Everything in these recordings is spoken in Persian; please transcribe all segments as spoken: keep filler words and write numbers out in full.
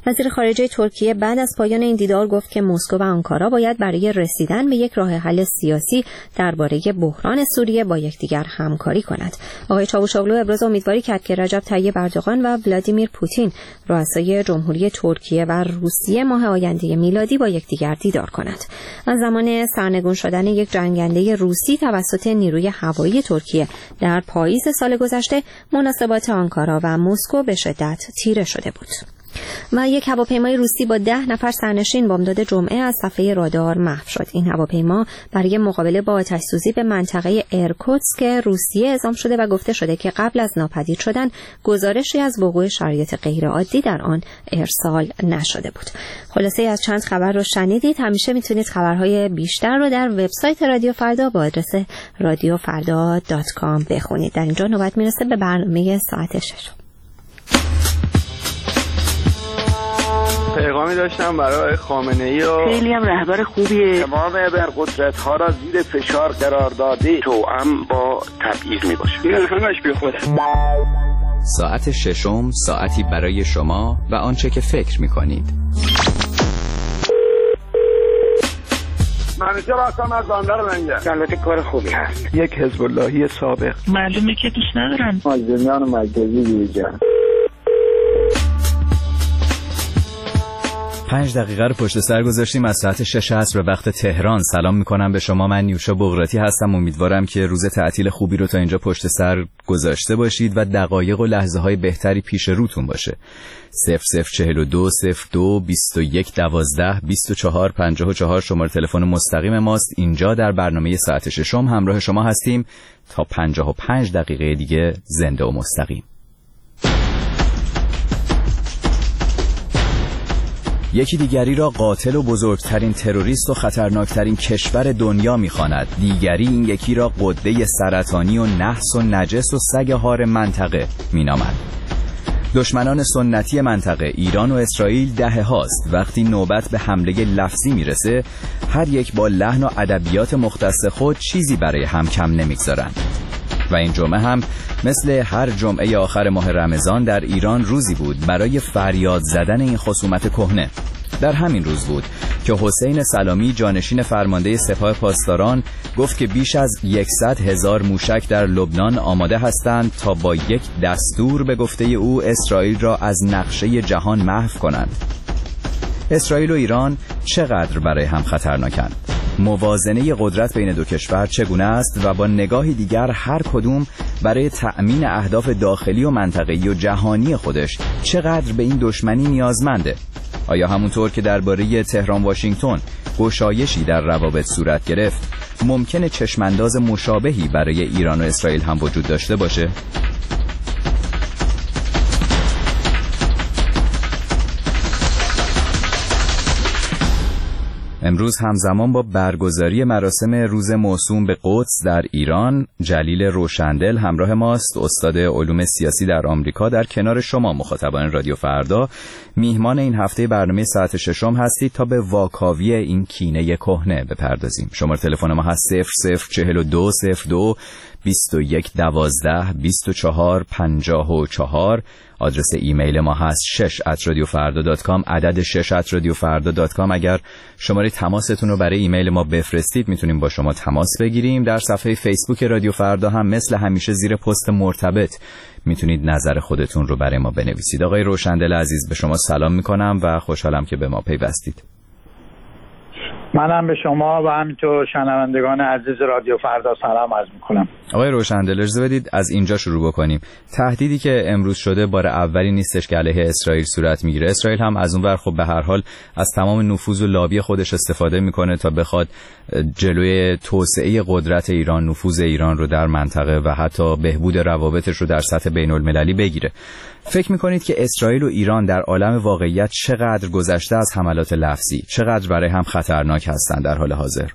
وزیر خارجه ترکیه بعد از پایان این دیدار گفت که مسکو و آنکارا باید برای رسیدن به یک راه حل سیاسی درباره بحران سوریه با یکدیگر همکاری کنند. آقای چاوشاغلو ابراز امیدواری کرد که رجب طیب اردوغان و ولادیمیر پوتین رؤسای جمهوری ترکیه و روسیه ماه آینده میلادی با یکدیگر دیدار کنند. از زمان سرنگون شدن یک جنگنده روسی توسط نیروی هوایی ترکیه در پاییز سال گذشته، مناسبات آنکارا و مسکو به شدت تیره شده بود. و یک هواپیمای روسی با ده نفر سرنشین بامداد جمعه از صفحه رادار محو شد. این هواپیما برای مقابله با آتش‌سوزی به منطقه ایرکوتسک روسیه اعزام شده و گفته شده که قبل از ناپدید شدن گزارشی از وقوع شرایط غیرعادی در آن ارسال نشده بود. خلاصه از چند خبر رو شنیدید. همیشه میتونید خبرهای بیشتر رو در وبسایت رادیو فردا با آدرس رادیو فردا دات کام بخونید. در اینجا نوبت میرسه به برنامه ساعت شش. پیغامی داشتم برای خامنه‌ای و خیلی هم رهبر خوبیه. تمام ابرقدرت‌ها را زیر فشار قرار داده، توأم با تبعیض میباشه. این همش بی خوده. ساعت ششم، ساعتی برای شما و آنچه که فکر میکنید. منیجر هستم از بندر لنگر. البته کار خوبی هست. یک حزب اللهی سابق. معلومه که دوست ندارم. مازدمیان مرکزی دیجا. پنج دقیقه رو پشت سر گذاشتیم از ساعت شش عصر به وقت تهران. سلام میکنم به شما، من نیوشا بغراتی هستم. امیدوارم که روز تعطیل خوبی رو تا اینجا پشت سر گذاشته باشید و دقایق و لحظه های بهتری پیش روتون باشه. صفر صفر چهل و دو صفر دو بیست و یک دوازده بیست و چهار پنجاه و چهار شماره تلفن مستقیم ماست. اینجا در برنامه ساعت ششم همراه شما هستیم تا پنجاه و پنج دقیقه دیگه زنده و مستقیم. یکی دیگری را قاتل و بزرگترین تروریست و خطرناکترین کشور دنیا می‌خواند. دیگری این یکی را قده سرطانی و نحس و نجس و سگ هار منطقه می‌نامد. دشمنان سنتی منطقه ایران و اسرائیل دهه هاست وقتی نوبت به حمله لفظی میرسه هر یک با لحن و ادبیات مختص خود چیزی برای هم کم نمیگذارند. و این جمعه هم مثل هر جمعه آخر ماه رمضان در ایران روزی بود برای فریاد زدن این خصومت کهنه. در همین روز بود که حسین سلامی جانشین فرمانده سپاه پاسداران گفت که بیش از صد هزار موشک در لبنان آماده هستند تا با یک دستور به گفته او اسرائیل را از نقشه جهان محو کنند. اسرائیل و ایران چقدر برای هم خطرناکند؟ موازنه قدرت بین دو کشور چگونه است و با نگاهی دیگر هر کدوم برای تأمین اهداف داخلی و منطقه‌ای و جهانی خودش چقدر به این دشمنی نیازمنده؟ آیا همونطور که درباره تهران واشنگتن گشایشی در روابط صورت گرفت ممکنه چشمانداز مشابهی برای ایران و اسرائیل هم وجود داشته باشه؟ امروز همزمان با برگزاری مراسم روز موسوم به قدس در ایران، جلیل روشندل همراه ماست، استاد علوم سیاسی در آمریکا. در کنار شما مخاطبان رادیو فردا میهمان این هفته برنامه ساعت ششم هستید تا به واکاوی این کینه کهنه بپردازیم. شماره تلفن ما هست صفر صفر چهل و دو صفر دو بیست و یک دوازده بیست و چهار پنجاه و چهار. آدرس ایمیل ما هست شش ات رادیو فردا دات کام، عدد شش ات رادیو فردا دات کام. اگر شماره تماستون رو برای ایمیل ما بفرستید میتونیم با شما تماس بگیریم. در صفحه فیسبوک رادیو فردا هم مثل همیشه زیر پست مرتبط میتونید نظر خودتون رو برای ما بنویسید. آقای روشندل عزیز به شما سلام میکنم و خوشحالم که به ما پیوستید. منم به شما و همینطور شنوندگان عزیز رادیو فردا سلام عرض میکنم. آقای روشندل اجازه بدید از اینجا شروع بکنیم. تهدیدی که امروز شده بار اولی نیستش که علیه اسرائیل صورت میگیره. اسرائیل هم از اون ور خب به هر حال از تمام نفوذ و لابی خودش استفاده میکنه تا بخواد جلوی توسعه قدرت ایران، نفوذ ایران رو در منطقه و حتی بهبود روابطش رو در سطح بین المللی بگیره. فکر میکنید که اسرائیل و ایران در عالم واقعیت چقدر گذشته از حملات لفظی، چقدر برای هم خطرناک هستند در حال حاضر؟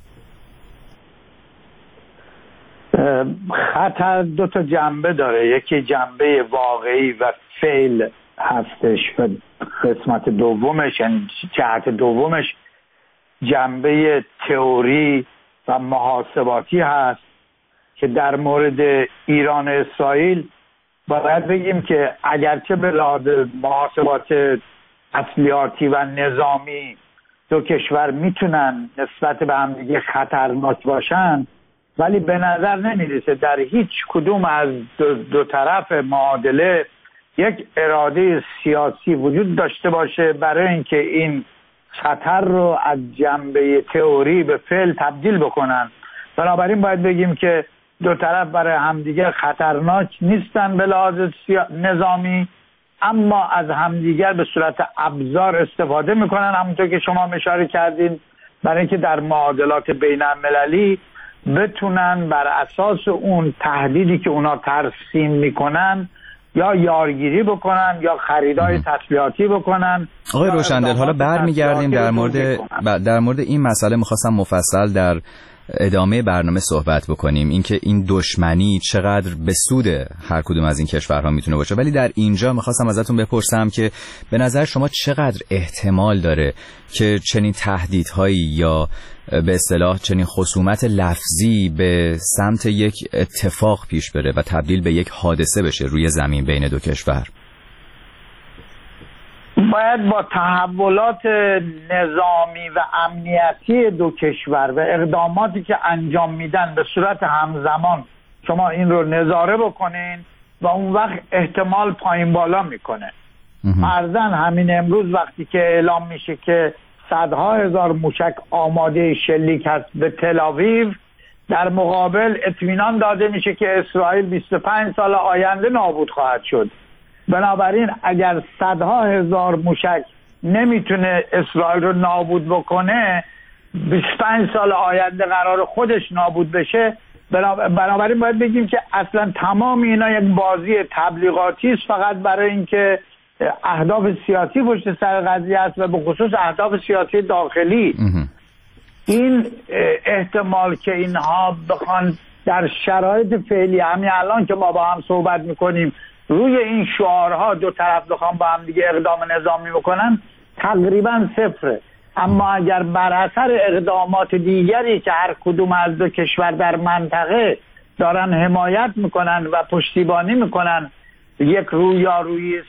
خطر دو تا جنبه داره، یکی جنبه واقعی و فعل هستش و قسمت دومش یعنی جهت دومش جنبه تئوری و محاسباتی هست که در مورد ایران و اسرائیل باید بگیم که اگرچه به لحاظ محاسبات تسلیحاتی و نظامی دو کشور میتونن نسبت به هم دیگه خطرناک باشن، ولی به نظر نمیرسه در هیچ کدوم از دو, دو طرف معادله یک اراده سیاسی وجود داشته باشه برای اینکه این خطر رو از جنبه تئوری به فعل تبدیل بکنن. بنابراین باید بگیم که دو طرف برای همدیگر خطرناک نیستن به لحاظ نظامی، اما از همدیگر به صورت ابزار استفاده میکنن، همونطور که شما اشاره کردین، برای اینکه در معادلات بین المللی بتونن بر اساس اون تهدیدی که اونا ترسیم میکنن یا یارگیری بکنن یا خریدای تسلیحاتی بکنن. آقای روشندل، حالا برمیگردیم در مورد در مورد این مسئله میخواستم مفصل در ادامه برنامه صحبت بکنیم، اینکه این دشمنی چقدر به سود هر کدوم از این کشورها میتونه باشه، ولی در اینجا میخواستم ازتون بپرسم که به نظر شما چقدر احتمال داره که چنین تهدیدهایی یا به اصطلاح چنین خصومت لفظی به سمت یک اتفاق پیش بره و تبدیل به یک حادثه بشه روی زمین بین دو کشور؟ باید با تحولات نظامی و امنیتی دو کشور و اقداماتی که انجام میدن به صورت همزمان شما این رو نظاره بکنین و اون وقت احتمال پایین بالا میکنه. فرضاً همین امروز وقتی که اعلام میشه که صدها هزار موشک آماده شلیک هست به تل‌آویو، در مقابل اطمینان داده میشه که اسرائیل بیست و پنج سال آینده نابود خواهد شد. بنابراین اگر صدها هزار موشک نمیتونه اسرائیل رو نابود بکنه، بیست و پنج سال آینده قرار خودش نابود بشه. بنابراین باید بگیم که اصلا تمام اینا یک بازی تبلیغاتی است، فقط برای اینکه اهداف سیاسی پشت سر قضیه است و به خصوص اهداف سیاسی داخلی. این احتمال که اینها بخوان در شرایط فعلی همین الان که ما با هم صحبت میکنیم روی این شعارها دو طرف بخوام با هم دیگه اقدام نظامی بکنن تقریبا صفره. اما اگر بر اثر اقدامات دیگری که هر کدوم از دو کشور در منطقه دارن حمایت میکنن و پشتیبانی میکنن یک رویارویی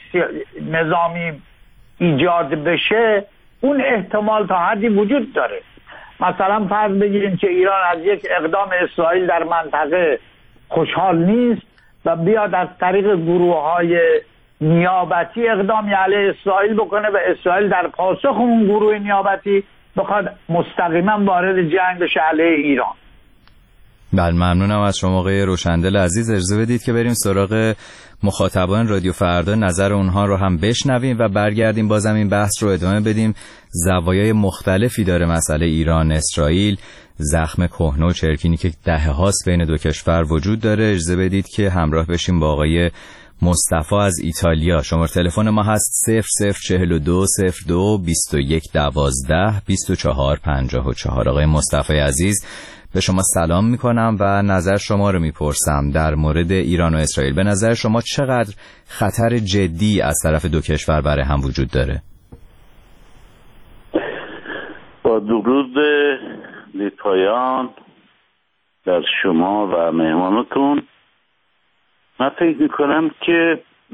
نظامی ایجاد بشه، اون احتمال تا حدی وجود داره. مثلا فرض بگیریم که ایران از یک اقدام اسرائیل در منطقه خوشحال نیست و بیاد از طریق گروه‌های نیابتی اقدامی علیه اسرائیل بکنه و اسرائیل در پاسخ اون گروه نیابتی بخواد مستقیما وارد جنگ بشه علیه ایران. بله، ممنونم از شما آقای روشندل عزیز. اجازه بدید که بریم سراغ مخاطبان رادیو فردا، نظر اونها رو هم بشنویم و برگردیم بازم این بحث رو ادامه بدیم. زوایای مختلفی داره مسئله ایران اسرائیل، زخم کهنه و چرکینی که دهه هاست بین دو کشور وجود داره. اجازه بدید که همراه بشیم با آقای مصطفی از ایتالیا. شماره تلفن ما هست صفر صفر چهل و دو صفر دو بیست و یک دوازده بیست و چهار پنجاه و چهار. آقای مصطفی عزیز، به شما سلام میکنم و نظر شما رو میپرسم در مورد ایران و اسرائیل. به نظر شما چقدر خطر جدی از طرف دو کشور برای هم وجود داره؟ با درود بی پایان در شما و مهمانتون، من فکر میکنم که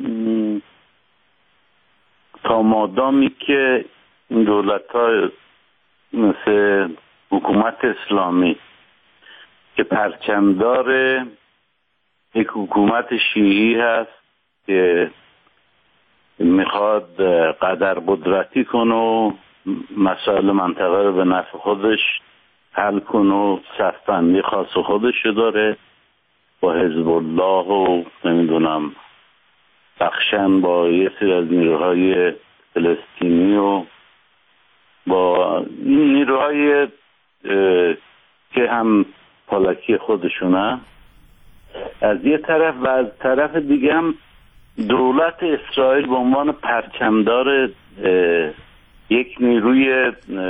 تا مادامی که این دولت های مثل حکومت اسلامی که پرچمدار یک حکومت شیعی هست که میخواد قدر قدرتی کنه و مسائل منطقه رو به نفع خودش حل کنه و صفبندی خاص خودش داره، با حزب الله و نمیدونم بخشن با یه سری از نیروهای فلسطینی و با این نیروهای که هم پالکی خودشونه از یه طرف، و از طرف دیگه هم دولت اسرائیل به عنوان پرچمدار یک نیروی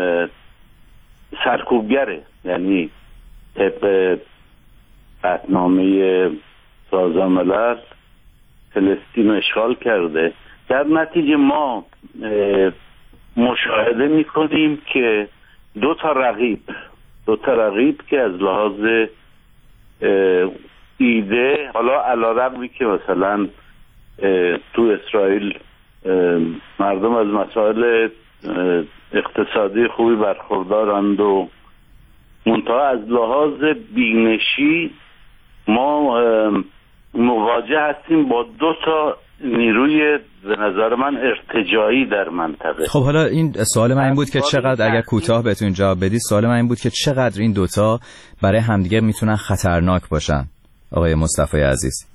سرکوبگره، یعنی طبق قطعنامه سازمان ملل فلسطین رو اشغال کرده. در نتیجه ما مشاهده میکنیم که دو تا رقیب دو تا رقیب که از لحاظ ایده، حالا علیرغمی که مثلا تو اسرائیل مردم از مسائل اقتصادی خوبی برخوردارند و منتها از لحاظ بینشی ما مواجه هستیم با دو تا نیروی به نظر من ارتجاعی در منطقه. خب حالا این سوال من این بود که چقدر، اگر کوتاه بهتون جواب بدید، سوال من این بود که چقدر این دوتا برای همدیگه میتونن خطرناک باشن آقای مصطفی عزیز؟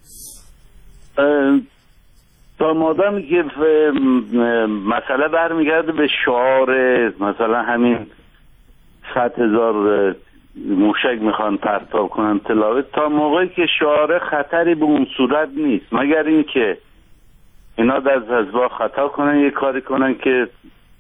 تا مادامی که مسئله برمیگرده به شعار مثلا همین صد هزار موشک میخوان پرتاب کنن تلاوت، تا موقعی که شعار خطری به اون صورت نیست، مگر این که اینا در حزب‌ها خطا کنن یه کاری کنن که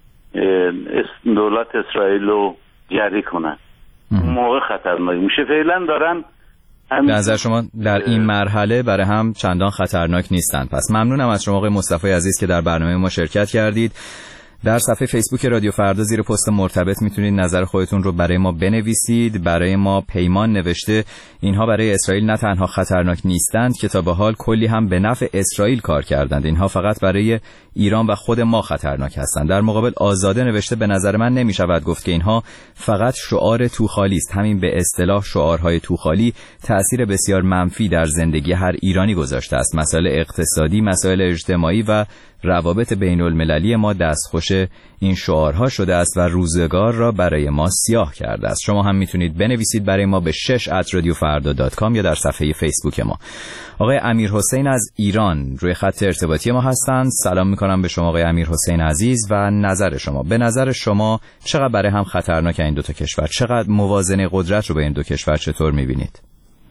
دولت اسرائیل رو جری کنن، اون موقع خطرناک میشه. فعلا دارن به نظر شما در این مرحله برای هم چندان خطرناک نیستن. پس ممنونم از شما آقای مصطفی عزیز که در برنامه ما شرکت کردید. در صفحه فیسبوک رادیو فردا زیر پست مرتبط میتونید نظر خودتون رو برای ما بنویسید. برای ما پیمان نوشته اینها برای اسرائیل نه تنها خطرناک نیستند که تا به حال کلی هم به نفع اسرائیل کار کردند، اینها فقط برای ایران و خود ما خطرناک هستند. در مقابل آزاده نوشته به نظر من نمیشود گفت که اینها فقط شعار توخالی است. همین به اصطلاح شعارهای توخالی تأثیر بسیار منفی در زندگی هر ایرانی گذاشته است. مسائل اقتصادی، مسائل اجتماعی و روابط بین المللی ما دستخوش این شعارها شده است و روزگار را برای ما سیاه کرده است. شما هم میتونید بنویسید برای ما به شش ات رادیو فردا دات کام یا در صفحه فیسبوک ما. آقای امیر حسین از ایران روی خط ارتباطی ما هستند. سلام میکنم به شما آقای امیر حسین عزیز و نظر شما. به نظر شما چقدر برای هم خطرناک این دو تا کشور؟ چقدر موازنه قدرت رو به این دو کشور چطور میبینید؟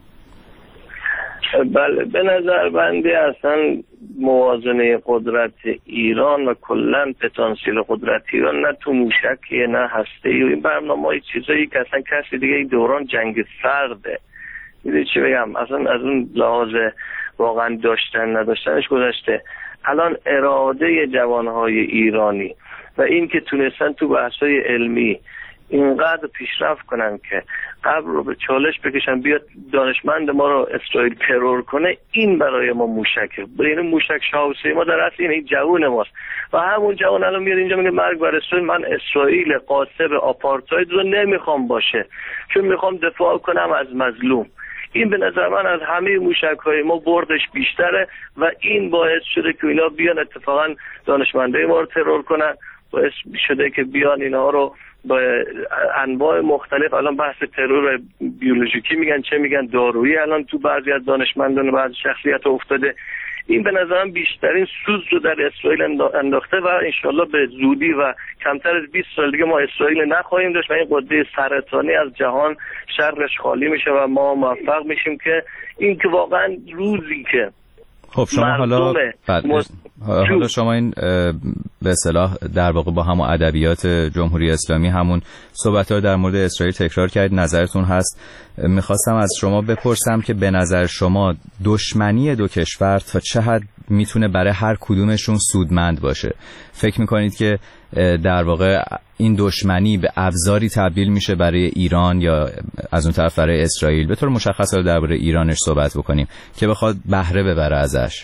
بله، به نظر بنده اصلا موازنه قدرت ایران و کلا پتانسیل قدرت ایران نه تو موشکیه نه هسته‌ای و این برنامه‌های چیزایی که اصلا کسی دیگه این دوران جنگ سرده. میدونی چی بگم، اصلا از اون لحاظ واقعا داشتن نداشتنش گذشته. الان اراده جوانهای ایرانی و این که تونستن تو بحث‌های علمی اینقدر پیشرفت کنن که قبل رو به چالش بکشن بیاد دانشمند ما رو اسرائیل ترور کنه، این برای ما موشکه. بین موشک شاوسی ما در اصل این جوون ماست و همون جوون الان میاد اینجا میگه مرگ بر اسرائیل، من اسرائیل قاصب آپارتاید رو نمیخوام باشه چون میخوام دفاع کنم از مظلوم. این به نظر من از همه موشک‌های ما بردش بیشتره و این باعث شده که اینا بیان اتفاقا دانشمندای ما رو ترور کنن، باعث شده که بیان اینا رو با انواع مختلف، الان بحث ترور بیولوژیکی میگن چه میگن دارویی، الان تو بعضی از دانشمندان و بعضی شخصیت افتاده. این به نظرم بیشترین سوز رو در اسرائیل انداخته و انشالله به زودی و کمتر از بیست سال دیگه ما اسرائیل نخواهیم داشت و این قده سرطانی از جهان شرش خالی میشه و ما موفق میشیم که این که واقعا روزی که خب شما حالا مز... حالا شما این به اصطلاح در واقع با همون ادبیات جمهوری اسلامی همون صحبت‌ها در مورد اسرائیل تکرار کرد، نظرتون هست. میخواستم از شما بپرسم که به نظر شما دشمنی دو کشور تا چه حد میتونه برای هر کدومشون سودمند باشه؟ فکر میکنید که در واقع این دشمنی به ابزاری تبدیل میشه برای ایران یا از اون طرف برای اسرائیل؟ به طور مشخص رو درباره ایرانش صحبت بکنیم که بخواد بهره ببره ازش.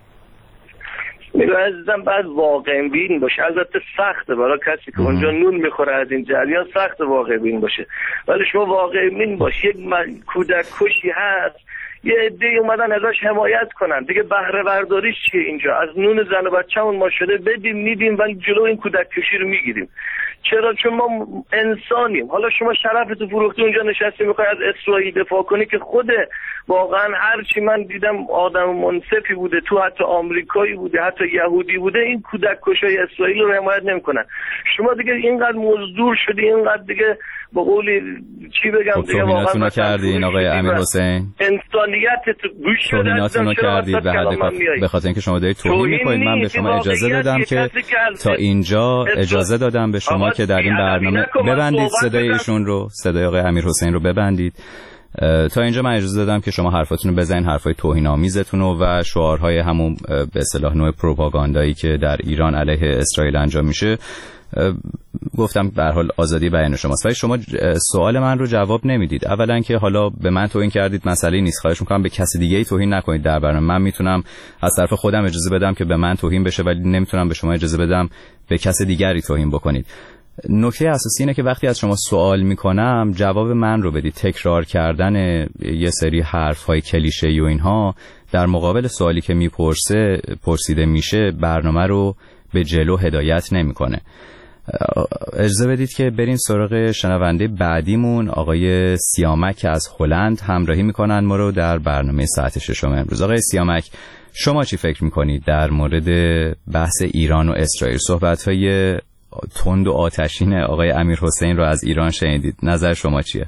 میگه عزیزم بعد واقع بین باشه. البته سخته برای کسی که اونجا نون میخوره از این جریان، سخت واقع بین باشه، ولی شما واقع بین باشه. یک کودک کشی هست، یه عده‌ای اومدن ازش حمایت کنن دیگه، بهره برداریش چیه اینجا؟ از نون زن و بچه‌مون ما شده بدیم میدیم ولی جلو این کودک کشی رو میگیریم. چرا؟ چون ما انسانیم. حالا شما شرفتو فروختی اونجا نشستی میخوای از اسرائیل دفاع کنی که خود واقعا هر چی من دیدم آدم منصفی بوده، تو حتی آمریکایی بوده، حتی یهودی بوده، این کودک کشای اسرائیل رو حمایت نمیکنن. شما دیگه اینقدر مزدور شدی، اینقدر دیگه به قولی چی بگم دیگه واقعا کردین آقای امیر حسین، انسانیت گوش شده توهیناتونو کردید به حد به خاطر اینکه شما دارید توهین میکنید. من به شما اجازه دادم که تا اینجا اجازه دادم به شما که در این برنامه ببندید صدای ایشون رو، صدای آقای امیر حسین رو ببندید. تا اینجا من اجازه دادم که شما حرفاتون رو بزنین، حرفای توهین آمیزتون رو و شعارهای همون به اصطلاح نوع پروپاگاندایی که در ایران علیه اسرائیل انجام میشه. گفتم به هر حال آزادی بیان شماست، ولی شما سوال من رو جواب نمیدید. اولا که حالا به من توهین کردید مسئله نیست، خواهش میکنم به کسی دیگه ای توهین نکنید در برنامه. من میتونم از طرف خودم اجازه بدم که به من توهین بشه، ولی نمیتونم به شما اجازه بدم به کسی دیگری توهین بکنید. نکته اساسی اینه که وقتی از شما سوال میکنم جواب من رو بدید. تکرار کردن یه سری حرف‌های کلیشه‌ای و اینها در مقابل سوالی که میپرسه پرسیده میشه برنامه رو به جلو هدایت نمیکنه. اجازه بدید که بریم سراغ شنونده بعدیمون، آقای سیامک از هلند همراهی میکنن ما رو در برنامه ساعت ششم امروز. آقای سیامک، شما چی فکر میکنید در مورد بحث ایران و اسرائیل؟ صحبت‌های تند و آتشین آقای امیر حسین رو از ایران شنیدید، نظر شما چیه؟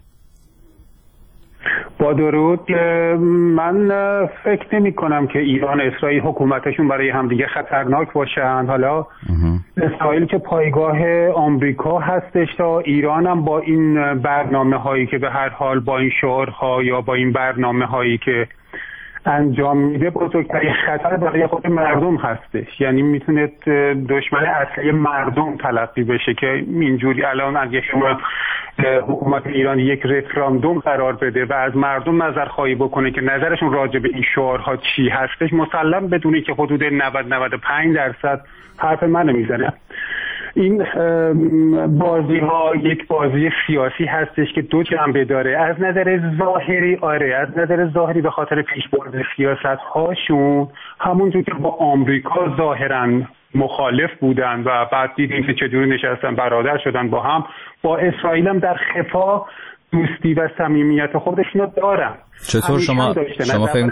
با درود. من فکر نمی کنم که ایران اسرائیل حکومتشون برای همدیگه خطرناک باشن. حالا اسرائیل که پایگاه آمریکا هستش تا ایران هم با این برنامه هایی که به هر حال با این شعارها یا با این برنامه هایی که انجام میده بزرگترین خطر برای خود مردم هستش. یعنی میتونه دشمن اصلی مردم تلقی بشه که اینجوری الان اگه شما حکومت ایران یک رفراندوم قرار بده و از مردم نظر خواهی بکنه که نظرشون راجع به این شعارها چی هستش، مسلم بدونی که حدود نود نود و پنج درصد حرف منو میزنه. این بازی ها یک بازی سیاسی هستش که دو جنبه داره. از نظر ظاهری آره از نظر ظاهری به خاطر پیشبرد سیاست هاشون همونجور که با آمریکا ظاهرا مخالف بودن و بعد دیدیم که چجوری نشستن برادر شدن با هم، با اسرائیل هم در خفا دوستی و صمیمیت خودشون دارن. چطور شما شما فکر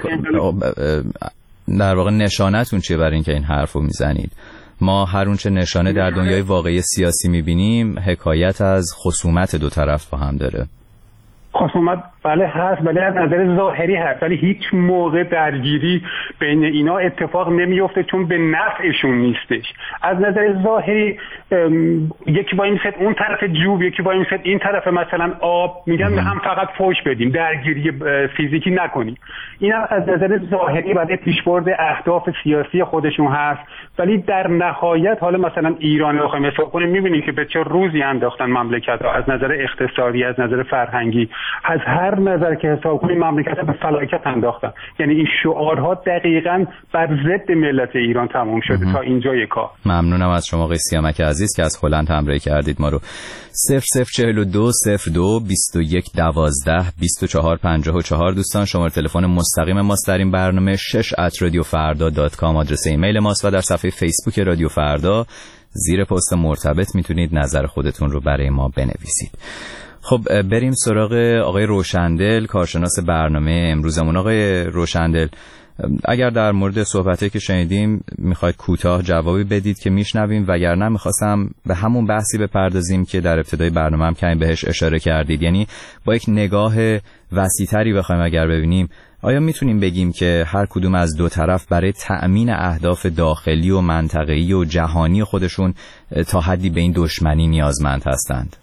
در واقع نشانتون چیه برای اینکه این حرفو میزنید؟ ما هر اونچه نشانه در دنیای واقعی سیاسی میبینیم حکایت از خصومت دو طرف با هم داره. خصومت بله هست، بله از نظر ظاهری هست، ولی هیچ موقع درگیری بین اینا اتفاق نمیفته چون به نفعشون نیستش. از نظر ظاهری یکی با این ست اون طرف جوب، یکی با این ست این طرف مثلا آب، میگن هم فقط فوش بدیم، درگیری فیزیکی نکنیم. اینا از نظر ظاهری برای پیشبرد اهداف سیاسی خودشون هست، ولی در نهایت حالا مثلا ایران رو بخوایم حساب کنیم میبینیم که به چه روزی انداختن مملکت ها، از نظر اقتصادی، از نظر فرهنگی، از هر نظر که حساب کنیم مملکت به فلاکت انداختن. یعنی این شعارها دقیقاً بر ضد ملت ایران تمام شده تا اینجای کار. ممنونم از شما آقای سیامک عزیز که از هلند همراهی کردید ما رو. صفر صفر چهل و دو صفر دو بیست و یک دوازده بیست و چهار پنجاه و چهار دوستان شماره تلفن مستقیم ماست در این برنامه. شش ات رادیو فردا دات کام آدرس ایمیل ماست و در صفحه فیسبوک رادیو فردا زیر پست مرتبط میتونید نظر خودتون رو برای ما بنویسید. خب بریم سراغ آقای روشندل، کارشناس برنامه امروزمون. آقای روشندل، اگر در مورد صحبتی که شنیدیم میخواید کوتاه جوابی بدید که میشنویم، وگرنه میخواستم به همون بحثی بپردازیم که در ابتدای برنامه هم کمی بهش اشاره کردید. یعنی با یک نگاه وسیع‌تری بخوایم اگر ببینیم، آیا میتونیم بگیم که هر کدوم از دو طرف برای تأمین اهداف داخلی و منطقه‌ای و جهانی خودشون تا حدی به این دشمنی نیازمند هستند؟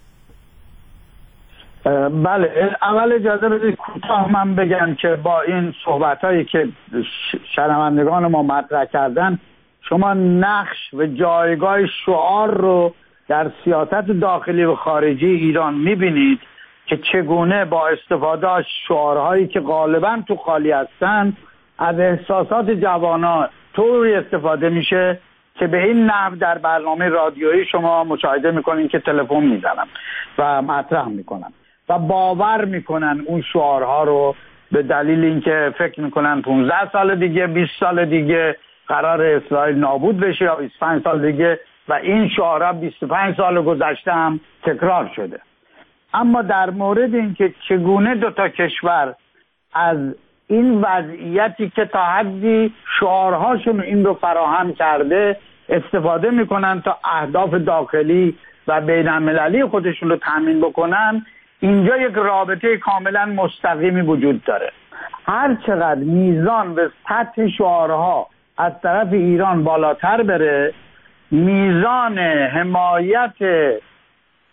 بله، اول اجازه بدید کوتاه من بگم که با این صحبتایی که شنوندگان ما مطرح کردن، شما نقش و جایگاه شعار رو در سیاست داخلی و خارجی ایران میبینید که چگونه با استفاده از شعارهایی که غالبا تو خالی هستن از احساسات جوانان طوری استفاده میشه که به این نحو در برنامه رادیویی شما مشاهده میکنین که تلفن میزنن و مطرح میکنن و باور میکنن اون شعارها رو به دلیل اینکه فکر میکنن پانزده سال دیگه، بیست سال دیگه قرار اسرائیل نابود بشه یا بیست و پنج سال دیگه، و این شعارها بیست و پنج سال گذشته هم تکرار شده. اما در مورد اینکه چگونه دو تا کشور از این وضعیتی که تا حدی شعارهاشون این رو فراهم کرده استفاده میکنن تا اهداف داخلی و بین المللی خودشون رو تامین بکنن، اینجا یک رابطه کاملا مستقیمی وجود داره. هر چقدر میزان و سطح شعارها از طرف ایران بالاتر بره، میزان حمایت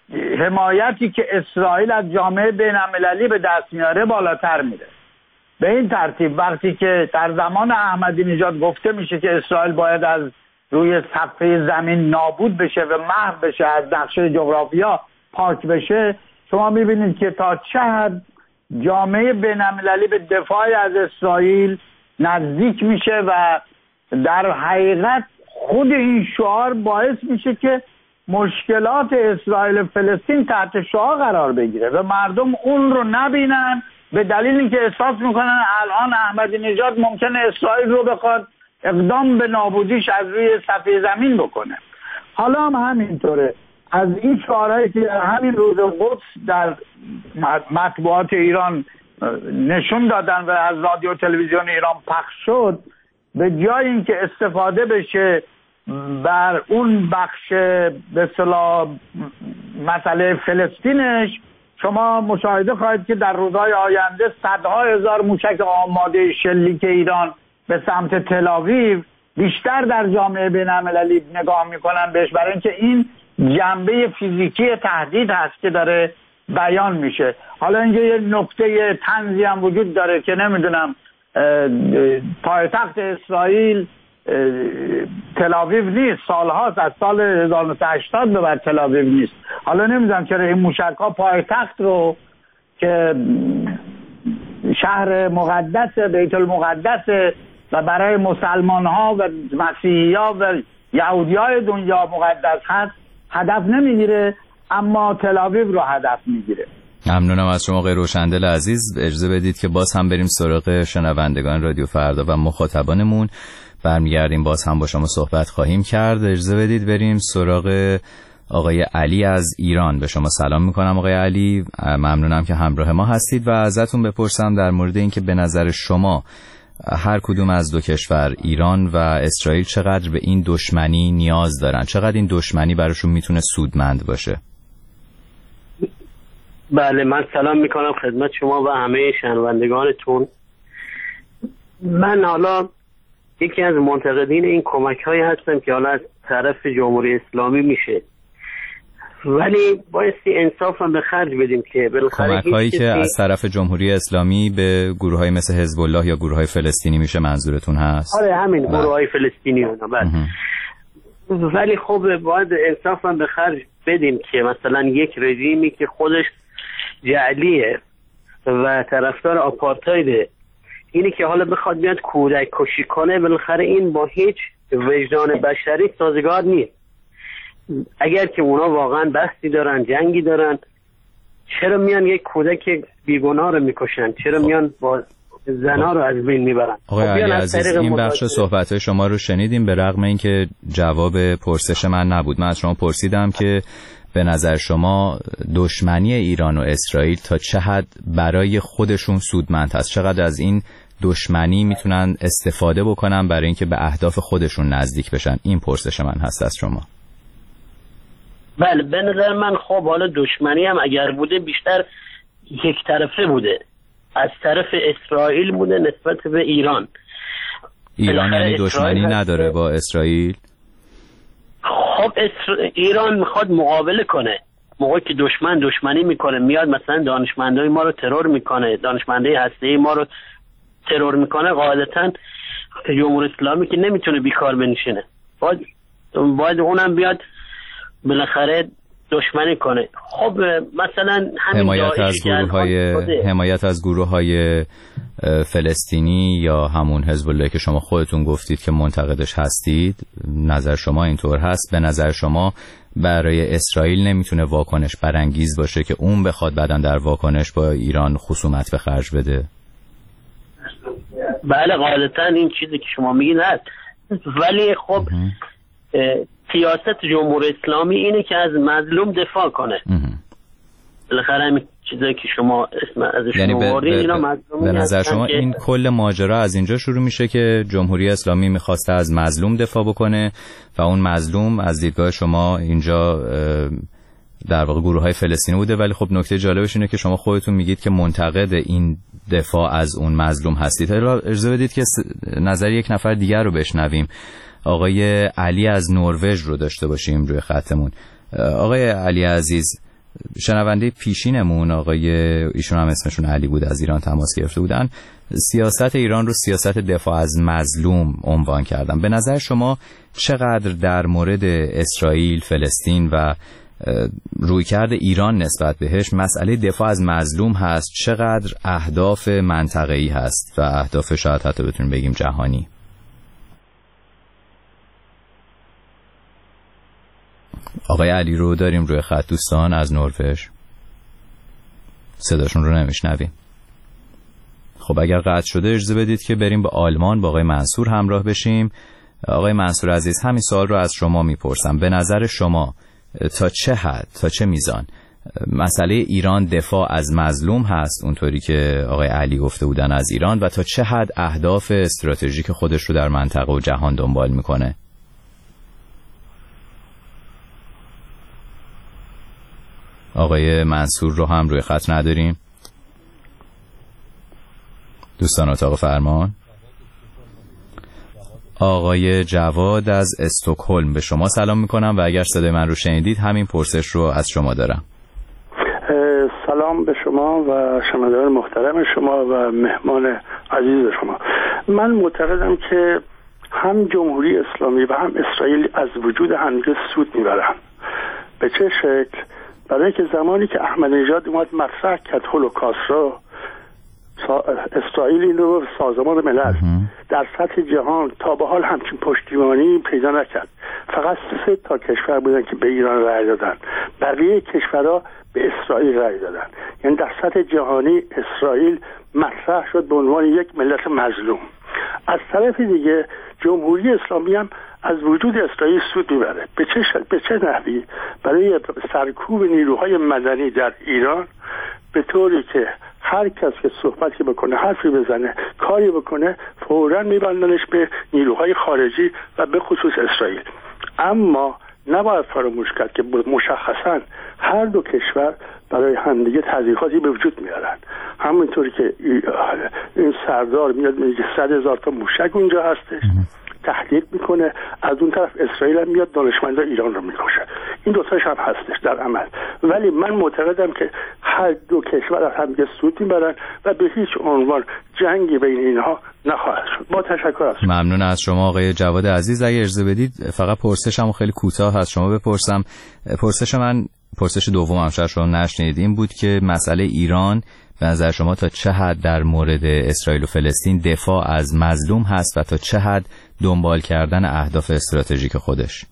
حمایتی که اسرائیل از جامعه بین‌المللی به دست میاره بالاتر میره. به این ترتیب وقتی که در زمان احمدی نژاد گفته میشه که اسرائیل باید از روی صفحه زمین نابود بشه و محو بشه، از نقشه جغرافیا پاک بشه، شما میبینید که تا چه حد جامعه بین‌المللی به دفاع از اسرائیل نزدیک میشه و در حقیقت خود این شعار باعث میشه که مشکلات اسرائیل فلسطین تحت شعاع قرار بگیره و مردم اون رو نبینن، به دلیل اینکه احساس میکنن الان احمدی نژاد ممکنه اسرائیل رو بخواد اقدام به نابودیش از روی صفحه زمین بکنه. حالا هم همینطوره. از این شعارهایی که همین روز قدس در مطبوعات ایران نشون دادن و از رادیو تلویزیون ایران پخش شد، به جای اینکه استفاده بشه بر اون بخش به اصطلاح مسئله فلسطینش، شما مشاهده خواهید که در روزهای آینده صدها هزار موشک آماده شلیک ایران به سمت تل آویو بیشتر در جامعه بین‌المللی نگاه میکنن بهش، برای اینکه این جنبه فیزیکی تهدید هست که داره بیان میشه. حالا اینجا یه نکته طنزی هم وجود داره که نمیدونم پایتخت اسرائیل تل آویو نیست، سالهاست، از سال هزار و نهصد و هشتاد به بعد تل آویو نیست. حالا نمیدونم چرا این موشک‌ها پایتخت رو که شهر مقدس بیت المقدس و برای مسلمان‌ها و مسیحی‌ها و یهودی‌های دنیا مقدس هست هدف نمیگیره، اما تل آویو رو هدف میگیره. ممنونم از شما آقای روشندل عزیز. اجازه بدید که باز هم بریم سراغ شنوندگان رادیو فردا و مخاطبانمون. برمیگردیم باز هم با شما صحبت خواهیم کرد. اجازه بدید بریم سراغ آقای علی از ایران. به شما سلام میکنم آقای علی، ممنونم که همراه ما هستید و ازتون بپرسم در مورد اینکه به نظر شما هر کدوم از دو کشور، ایران و اسرائیل، چقدر به این دشمنی نیاز دارن، چقدر این دشمنی براشون میتونه سودمند باشه؟ بله، من سلام میکنم خدمت شما و همه شنوندگانتون. من حالا یکی از منتقدین این کمک هایی هستم که حالا از طرف جمهوری اسلامی میشه، ولی بایستی انصاف هم به خرج بدیم که بالاخره کمک هایی که از طرف جمهوری اسلامی به گروه های مثل حزب الله یا گروه های فلسطینی میشه منظورتون هست؟ آره همین گروه های فلسطینی اونا. بله. ولی خب باید انصاف هم به خرج بدیم که مثلا یک رژیمی که خودش جعلیه و طرفدار آپارتایده، اینی که حالا بخواد بیاد کودک کشی کنه، بالاخره این با هیچ وجدان بشری سازگار نیست. اگر که اونا واقعا بحثی دارن، جنگی دارن، چرا میان یک کودک بیگناه رو میکشن؟ چرا میان با زنا رو از بین میبرن؟ آقای علی عزیز، این بخش صحبت‌های شما رو شنیدیم، به رغم اینکه جواب پرسش من نبود. من از شما پرسیدم که به نظر شما دشمنی ایران و اسرائیل تا چه حد برای خودشون سودمند هست؟ چقدر از این دشمنی میتونن استفاده بکنن برای اینکه به اهداف خودشون نزدیک بشن؟ این پرسش من هست از شما. بله، به نظر من خب حالا دشمنی هم اگر بوده بیشتر یک طرفه بوده، از طرف اسرائیل بوده نسبت به ایران. ایران یعنی دشمنی نداره با اسرائیل؟ خب اسر... ایران میخواد مقابله کنه، موقعی که دشمن دشمنی میکنه، میاد مثلا دانشمندای ما رو ترور میکنه، دانشمندای هسته‌ای ما رو ترور میکنه، قاعدتا جمهوری اسلامی که نمیتونه بیکار بنشینه، باید باید اونم بیاد بالاخره دشمنی کنه. خب مثلا همین حمایت از گروه های حمایت از گروه های فلسطینی یا همون حزب الله که شما خودتون گفتید که منتقدش هستید، نظر شما اینطور هست؟ به نظر شما برای اسرائیل نمیتونه واکنش برانگیز باشه که اون بخواد بعداً در واکنش با ایران خصومت به خرج بده؟ بله، قاعدتا این چیزی که شما میگید هست، ولی خب سیاست جمهوری اسلامی اینه که از مظلوم دفاع کنه. بالاخره همین چیزایی که شما اسم ازش یعنی آوردین اینا مظلوم. به نظر شما این کل ماجرا از اینجا شروع میشه که جمهوری اسلامی میخواسته از مظلوم دفاع بکنه و اون مظلوم از دیدگاه شما اینجا در واقع گروه های فلسطینی بوده. ولی خب نکته جالبش اینه که شما خودتون میگید که منتقد این دفاع از اون مظلوم هستید. اجازه بدید که نظر یک نفر دیگر رو بشنویم. آقای علی از نروژ رو داشته باشیم روی خطمون. آقای علی عزیز، شنونده پیشینمون آقای ایشون هم اسمشون علی بود، از ایران تماس گرفته بودن، سیاست ایران رو سیاست دفاع از مظلوم عنوان کردن. به نظر شما چقدر در مورد اسرائیل، فلسطین و رویکرد ایران نسبت بهش مسئله دفاع از مظلوم هست، چقدر اهداف منطقه‌ای هست و اهداف شاید حتی بتونیم بگیم جهانی؟ آقای علی رو داریم روی خط دوستان از نروژ، صداشون رو نمیشنویم. خب اگر قطع شده اجازه بدید که بریم به آلمان با آقای منصور همراه بشیم. آقای منصور عزیز، همین سوال رو از شما میپرسم. به نظر شما تا چه حد، تا چه میزان مسئله ایران دفاع از مظلوم هست اونطوری که آقای علی گفته بودن از ایران، و تا چه حد اهداف استراتژیک خودش رو در منطقه و جهان دنبال میکنه؟ آقای منصور رو هم روی خط نداریم. دوستان اتاق فرمان، آقای جواد از استکهلم، به شما سلام میکنم و اگر صدای من رو شنیدید همین پرسش رو از شما دارم. سلام به شما و شنوندگان محترم شما و مهمان عزیز شما. من معتقدم که هم جمهوری اسلامی و هم اسرائیل از وجود همدیگه سود میبرن. به چه شکل؟ برای که زمانی که احمدی نژاد اومد مطرح کرد هولوکاست رو، اسرائیل این رو سازمان ملل در سطح جهان تا به حال همچین پشتیبانی پیدا نکرد. فقط سه تا کشور بودن که به ایران رأی دادن، بقیه کشورها به اسرائیل رأی دادن. یعنی در سطح جهانی اسرائیل مطرح شد به عنوان یک ملت مظلوم. از طرف دیگه جمهوری اسلامی هم از وجود اسرائیل سود میبره. به چه شکل؟ به چه نحوی؟ برای سرکوب نیروهای مدنی در ایران، به طوری که هر کس که صحبتی بکنه، حرفی بزنه، کاری بکنه، فوراً میبندنش به نیروهای خارجی و به خصوص اسرائیل. اما نباید فراموش کرد که مشخصاً هر دو کشور برای همدیگه تضییقاتی به وجود میارن. همونطوری که این سردار میاد میگه صد هزار تا موشک اونجا هستش، تهدید میکنه، از اون طرف اسرائیل هم میاد دانشمندان ایران رو میکشه. این دو تاش هم هستش در عمل. ولی من معتقدم که هر دو کشور از هم سود میبرن و به هیچ عنوان جنگی بین اینها نخواهد شد. با تشکر از شما. ممنون از شما آقای جواد عزیز. اگه اجازه بدید فقط پرسشم خیلی کوتاه از شما بپرسم. پرسش من، پرسش دومم شاید شما نشنیدید، این بود که مسئله ایران به نظر شما تا چه حد در مورد اسرائیل و فلسطین دفاع از مظلوم هست و تا چه حد دنبال کردن اهداف استراتژیک خودش؟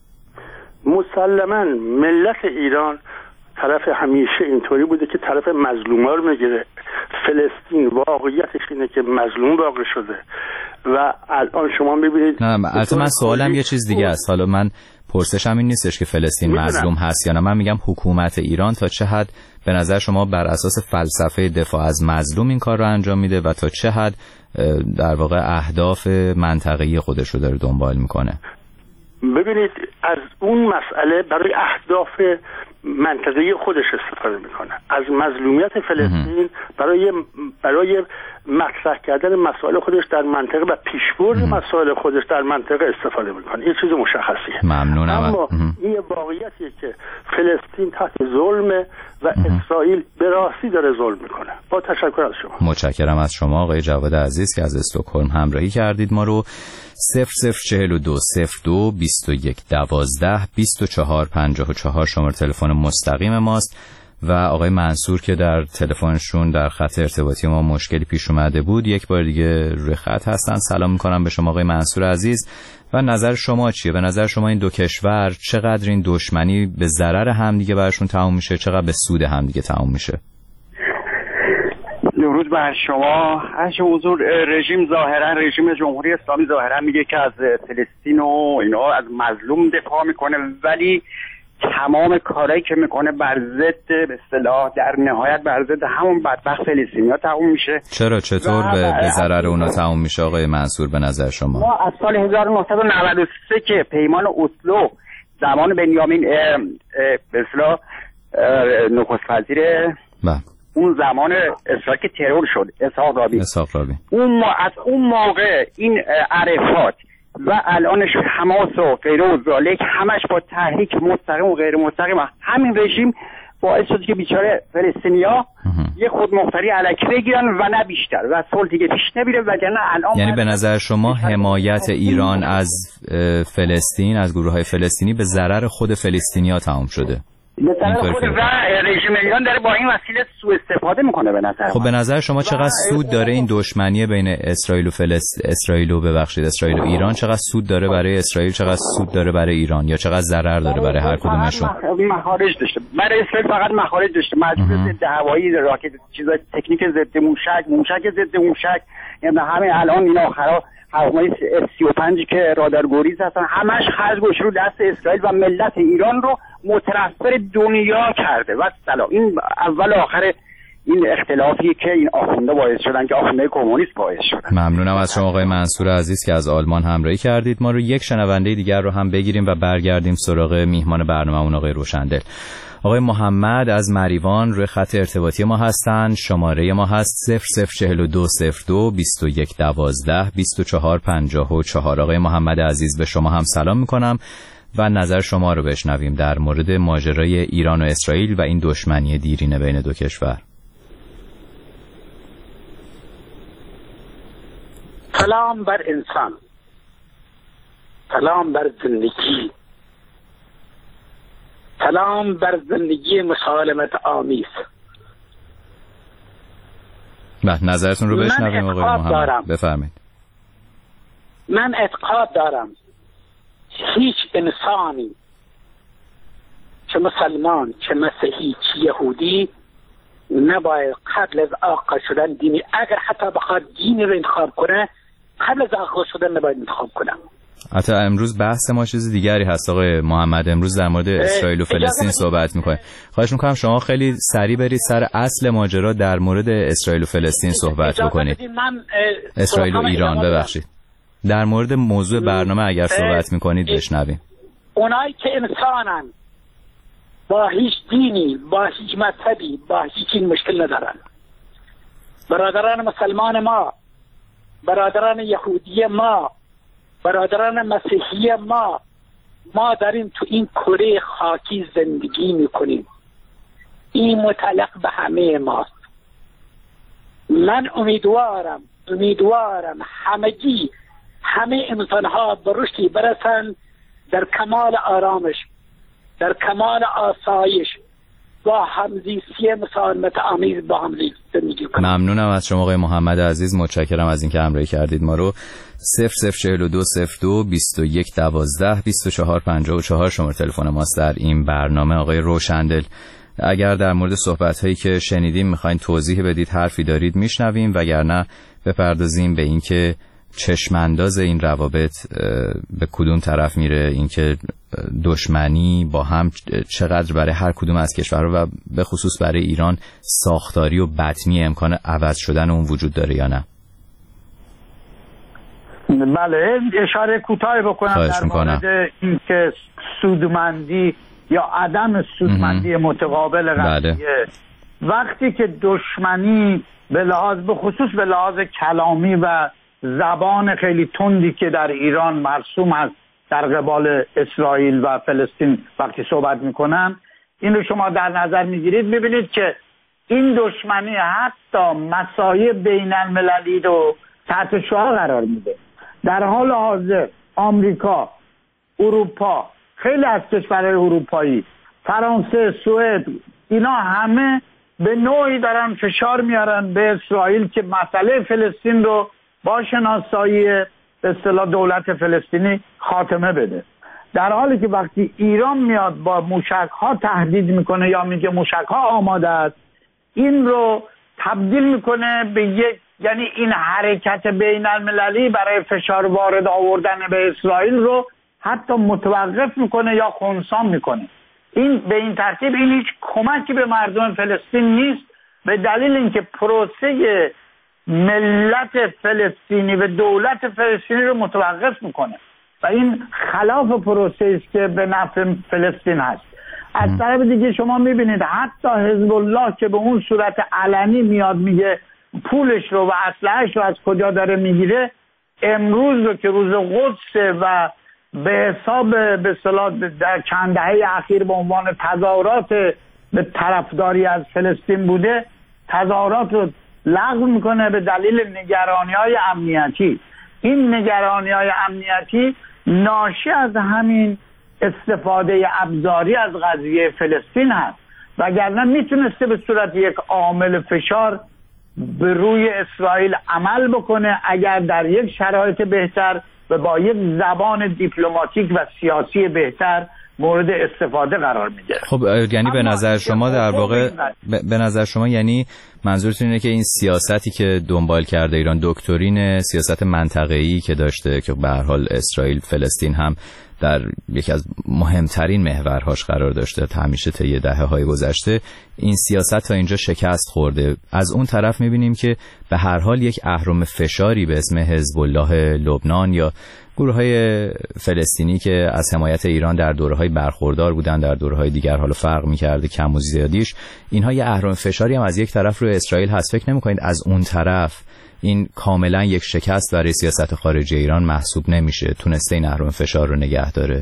مسلماً ملت ایران طرف همیشه اینطوری بوده که طرف مظلوما رو میگیره. فلسطین واقعیتش اینه که مظلوم واقع شده و الان شما میبینید. نه البته من سوالم یه چیز دیگه است. حالا من پرسشم این نیستش که فلسطین میدونم. مظلوم هست یا نه. من میگم حکومت ایران تا چه حد به نظر شما بر اساس فلسفه دفاع از مظلوم این کار رو انجام میده و تا چه حد در واقع اهداف منطقه‌ای خودش رو داره دنبال میکنه؟ ببینید از اون مسئله برای اهداف منطقه‌ای خودش استفاده میکنه. از مظلومیت فلسطین برای برای مطرح کردن مسائل خودش در منطقه و پیشبرد مسائل خودش در منطقه استفاده میکنه. این چیز مشخصیه. ممنونم. اما این واقعیتیه که فلسطین تحت ظلم و اسرائیل به راستی داره ظلم میکنه. با تشکر از شما. متشکرم از شما آقای جواد عزیز که از استکهلم همراهی کردید ما رو. صفر صفر چهل و دو صفر دو بیست و یک دوازده بیست و چهار پنجاه و چهار شماره تلفن مستقیم ماست و آقای منصور که در تلفنشون در خط ارتباطی ما مشکلی پیش اومده بود یک بار دیگه روی خط هستن. سلام میکنم به شما آقای منصور عزیز و نظر شما چیه؟ به نظر شما این دو کشور چقدر این دشمنی به ضرر همدیگه براشون تموم میشه، چقدر به سود همدیگه تموم میشه؟ درود بر شما. هر حضور رژیم ظاهرا رژیم جمهوری اسلامی ظاهرا میگه که از فلسطین و اینا از مظلوم دفاع میکنه، ولی تمام کارهایی که میکنه بر ضد به اصطلاح در نهایت بر ضد همون بدبخت فلسطینیا تموم میشه. چرا چطور به, به ضرر اونا تموم میشه آقای منصور به نظر شما؟ ما از سال هزار و نهصد و نود و سه که پیمان اسلو زمان بنیامین به اصطلاح نخست وزیر اون زمان اسرائیل که ترور شد اسحاق رابین اسحاق رابین اون ما از اون موقع این عرفات و الانش حماس و غیره و ذالک همش با تحریک مستقیم و غیر مستقیم همین رژیم باعث شد که بیچاره فلسطینیا یه خودمختاری الکی بگیرن و نه بیشتر و صلح دیگه پیش نمیره وگرنه الان. یعنی به نظر شما حمایت ایران از فلسطین، از گروه‌های فلسطینی به ضرر خود فلسطینیا تمام شده؟ به ضرر خود و رژیم ایران داره با این وسیله سوء استفاده میکنه به نظر. خب به نظر شما چقدر سود داره این دشمنی بین اسرائیل و فلسطین، اسرائیل و ببخشید اسرائیل و ایران، چقدر سود داره برای اسرائیل، چقدر سود داره برای ایران، یا چقدر ضرر داره برای هر کدومشون؟ مخارج داشته. برای اسرائیل فقط مخارج داشته، مجموعه ضد هوایی، راکت، چیزای تکنیک ضد موشک، موشک ضد موشک، یعنی همه الان این آخرا هواپیمای سی و پنج که رادارگریز هستن همش خرج گوش رو دست اسرائیل و ملت ایران رو مترفر دنیا کرده و سلام. این اول آخر این اختلافی که این آخونده باعث شدن که آخونده کمونیست باعث شدن. ممنونم از شما آقای منصور عزیز که از آلمان همراهی کردید. ما رو یک شنونده دیگر رو هم بگیریم و برگردیم سراغ میهمان برنامه‌مون آقای روشندل. آقای محمد از مریوان روی خط ارتباطی ما هستند. شماره ما هست صفر صفر چهل و دو صفر دو بیست و یک دوازده بیست و چهار پنجاه و چهار. آقای محمد عزیز به شما هم سلام میکنم و نظر شما رو بشنویم در مورد ماجرای ایران و اسرائیل و این دشمنی دیرینه بین دو کشور. سلام بر انسان، سلام بر زندگی، سلام بر زندگی مسالمت آمیز. بله نظرتون رو بشنویم آقای محمد، بفرمایید. من اعتقاد دارم هیچ انسانی چه مسلمان چه مسیحی چه یهودی نباید قبل از آغاز شدن دینی، اگر حتی بخواد دینی رو انتخاب کنه قبل از آغاز شدن نباید انتخاب کنه. حتی امروز بحث ما چیز دیگری هست آقای محمد، امروز در مورد اسرائیل و فلسطین صحبت میکنیم. خواهش میکنم شما خیلی سریع برید سر اصل ماجرا در مورد اسرائیل و فلسطین صحبت بکنید. اسرائیل و ایران ببخشید. در مورد موضوع برنامه اگر صحبت میکنید بشنویم. اونایی که انسانن با هیچ دینی، با هیچ مذهبی، با هیچ این مشکل ندارن. برادران مسلمان ما، برادران یهودی ما، برادران مسیحی ما، ما داریم تو این کره خاکی زندگی میکنیم. این متعلق به همه ماست. من امیدوارم امیدوارم همگی همه انسانها به رشدی برسن در کمال آرامش، در کمال آسایش، با همزیستی مسالمت آمیز با هم زندگی کنیم. ممنونم از شما آقای محمد عزیز، متشکرم از اینکه همراهی کردید ما رو. صفر صفر چهل و دو صفر دو بیست و یک دوازده بیست و چهار پنجاه و چهار شماره تلفن ماست در این برنامه. آقای روشندل اگر در مورد صحبت‌هایی که شنیدیم می‌خواید توضیح بدید، حرفی دارید میشنویم، وگرنه بپردازیم به اینکه چشمانداز این روابط به کدوم طرف میره، اینکه دشمنی با هم چقدر برای هر کدوم از کشورها و به خصوص برای ایران ساختاری و بطنی امکان عوض شدن اون وجود داره یا نه. بله اشاره کوتاهی بکنم در مورد اینکه سودمندی یا عدم سودمندی متقابل قضیه. بله. وقتی که دشمنی به لحاظ به خصوص به لحاظ کلامی و زبان خیلی تندی که در ایران مرسوم است در قبال اسرائیل و فلسطین وقتی صحبت میکنن، این رو شما در نظر میگیرید، میبینید که این دشمنی حتی مسایب بین المللی رو تحت شعاع قرار میده. در حال حاضر آمریکا، اروپا، خیلی از کشورهای اروپایی، فرانسه، سوئد، اینا همه به نوعی دارن فشار میارن به اسرائیل که مسئله فلسطین رو با شناسایی به اصطلاح دولت فلسطینی خاتمه بده. در حالی که وقتی ایران میاد با موشک‌ها تهدید میکنه یا میگه موشک‌ها آماده است، این رو تبدیل میکنه به یک، یعنی این حرکت بین المللی برای فشار وارد آوردن به اسرائیل رو حتی متوقف میکنه یا خنثی میکنه. این به این ترتیب این هیچ کمکی به مردم فلسطین نیست، به دلیل اینکه پروسه ملت فلسطینی و دولت فلسطینی رو متوقف میکنه و این خلاف پروسه است که به نفع فلسطین هست. از طرف دیگه شما میبینید حتی حزب الله که به اون صورت علنی میاد میگه پولش رو و اسلحه‌اش رو از کجا داره میگیره، امروز رو که روز قدس و به حساب به اصطلاح در چند دهه اخیر به عنوان تظاهرات به طرفداری از فلسطین بوده تظاهرات رو لغو میکنه به دلیل نگرانی‌های امنیتی. این نگرانی‌های امنیتی ناشی از همین استفاده ابزاری از قضیه فلسطین هست، وگرنه میتونسته به صورت یک عامل فشار به روی اسرائیل عمل بکنه اگر در یک شرایط بهتر و با یک زبان دیپلماتیک و سیاسی بهتر مورد استفاده قرار میده. خب یعنی به نظر شما در واقع به نظر شما یعنی منظورتون اینه که این سیاستی که دنبال کرده ایران، دکترین سیاست منطقه‌ای که داشته که به هر حال اسرائیل فلسطین هم در یکی از مهمترین محورهاش قرار داشته تا همیشه طی دهه‌های گذشته، این سیاست تا اینجا شکست خورده. از اون طرف می‌بینیم که به هر حال یک اهرم فشاری به اسم حزب الله لبنان یا گروه‌های فلسطینی که از حمایت ایران در دوره‌های برخوردار بودن، در دوره‌های دیگر حالا فرق می‌کرده کم و زیادیش، اینها یه اهرم فشاری هم از یک طرف روی اسرائیل هست. فکر نمی‌کنید از اون طرف این کاملا یک شکست برای سیاست خارجی ایران محسوب نمیشه؟ تونسته این اهرم فشار رو نگه داره؟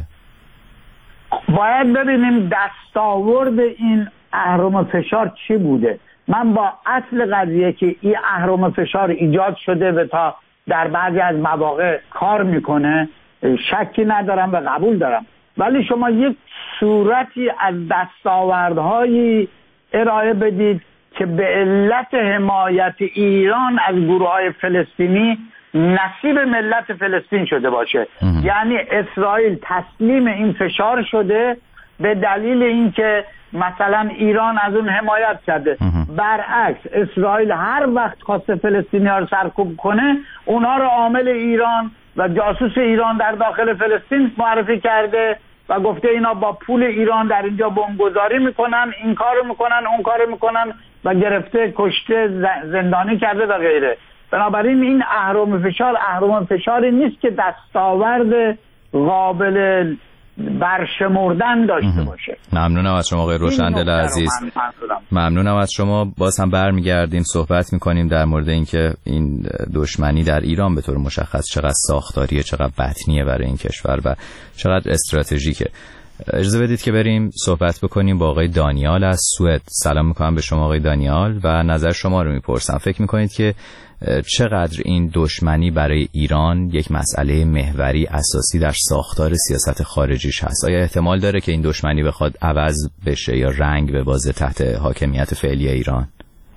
باید ببینیم دستاورد این اهرم فشار چی بوده. من با اصل قضیه که این اهرم فشار ایجاد شده و تا در بعضی از مواقع کار میکنه شکی ندارم و قبول دارم، ولی شما یک صورتی از دستاوردهایی ارائه بدید که به علت حمایت ایران از گروه‌های فلسطینی نصیب ملت فلسطین شده باشه. یعنی اسرائیل تسلیم این فشار شده به دلیل اینکه مثلا ایران از اون حمایت کرده. برعکس اسرائیل هر وقت خواست فلسطینی‌ها رو سرکوب کنه اونها رو عامل ایران و جاسوس ایران در داخل فلسطین معرفی کرده و گفته اینا با پول ایران در اینجا بمبگذاری میکنن، این کارو میکنن، اون کارو میکنن و گرفته، کشته، زندانی کرده و غیره. بنابراین این اهرم فشار اهرم فشاری نیست که دستاورد قابل برشمردن داشته باشه. ممنونم از شما آقای روشندل عزیز. ممنونم از شما. باز هم برمیگردیم صحبت میکنیم در مورد اینکه این دشمنی در ایران به طور مشخص چقدر ساختاریه، چقدر بطنیه برای این کشور و چقدر استراتژیکه. اجازه بدید که بریم صحبت بکنیم با آقای دانیال از سوئد. سلام میکنم به شما آقای دانیال و نظر شما رو میپرسم. فکر میکنید که چقدر این دشمنی برای ایران یک مسئله محوری اساسی در ساختار سیاست خارجیش هست؟ آیا احتمال داره که این دشمنی بخواد عوض بشه یا رنگ ببازه تحت حاکمیت فعلی ایران؟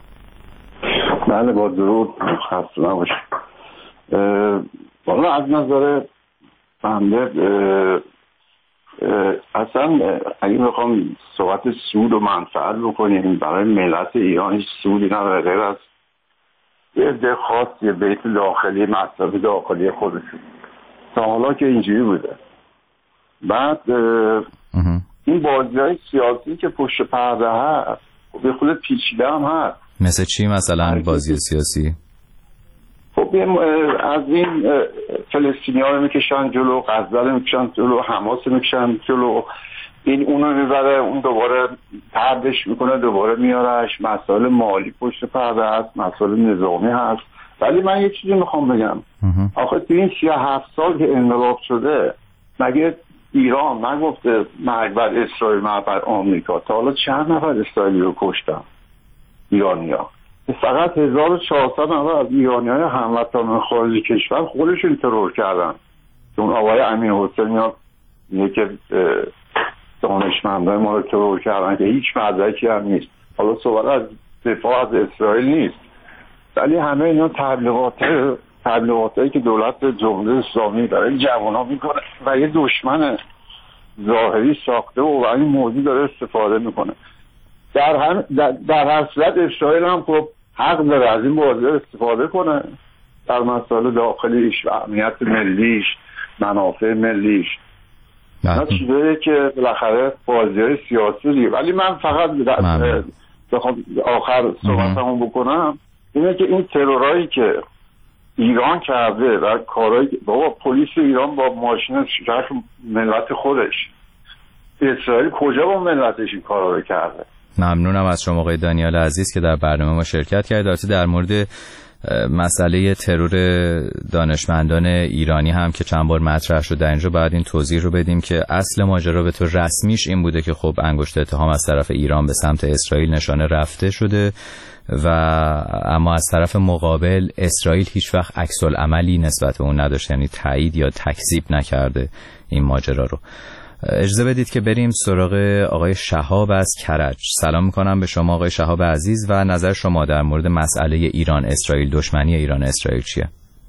بله با درود، خسته نباشید. والا از نظر بنده اصلا اگه بخوام صحبت سود و منفعت بکنیم برای ملت ایران هیچ سودی نداره غیر از یه عده خاص یه بیت داخلی مصرف داخلی خودشون. تا حالا که اینجوری بوده. بعد این بازی‌های سیاسی که پشت پرده هست به خود پیچیده هم هست. مثل چی مثلا بازی سیاسی؟ خب از این فلسطینی ها رو میکشن جلو، غزه رو میکشن جلو، حماس رو میکشن جلو، این اونو میبره، اون دوباره پردش میکنه، دوباره میارش. مسائل مالی پشت پرده هست، مسائل نظامی هست. ولی من یه چیزی میخوام بگم، آخه تو این سی و هفت سال که انقلاب شده مگه ایران نگفته مرگ بر اسرائیل مرگ بر آمریکا؟ تا حالا چند نفر اسرائیلی رو کشتن ایرانیا؟ فقط هزار و چهارصد نفر از ایرانیان هموطنان خارج کشور خودشون ترور کردن. اون آقای امین حسینی میگه که دانشمندای ما رو ترور کردن که هیچ مدرکی هم نیست. حالا صحبت از دفاع از اسرائیل نیست، ولی همه اینا تبلیغات تبلیغاتایی که دولت جمهوری اسلامی برای جوان‌ها میکنه و یه دشمن ظاهری ساخته و این موضوع داره استفاده میکنه. در هم در, در هر صورت اسرائیل هم خب حق داره از این بازی استفاده کنه در مسائل داخلیش و امنیت ملیش، منافع ملیش. نه چیزایی که بالاخره بازی‌های سیاسی دیگه. ولی من فقط بخوام آخر صحبتمو بکنم اینه که این ترورایی که ایران کرده و کارهای بابا پلیس ایران با ماشین شرف ملت خودش، اسرائیل کجا با ملتش این کارا رو کرده؟ ممنونم از شما آقای دانیال عزیز که در برنامه ما شرکت کردید. البته در مورد مسئله ترور دانشمندان ایرانی هم که چند بار مطرح شد، در اینجا باید این توضیح رو بدیم که اصل ماجرا به طور رسمیش این بوده که خب انگشت اتهام از طرف ایران به سمت اسرائیل نشانه رفته شده و اما از طرف مقابل اسرائیل هیچ وقت عکس العملی نسبت به اون نداشته، یعنی تایید یا تکذیب نکرده این ماجرا رو. اجازه بدید که بریم سراغ آقای شهاب از کرج. سلام میکنم به شما آقای شهاب عزیز و نظر شما در مورد مسئله ایران اسرائیل، دشمنی ایران اسرائیل چیه؟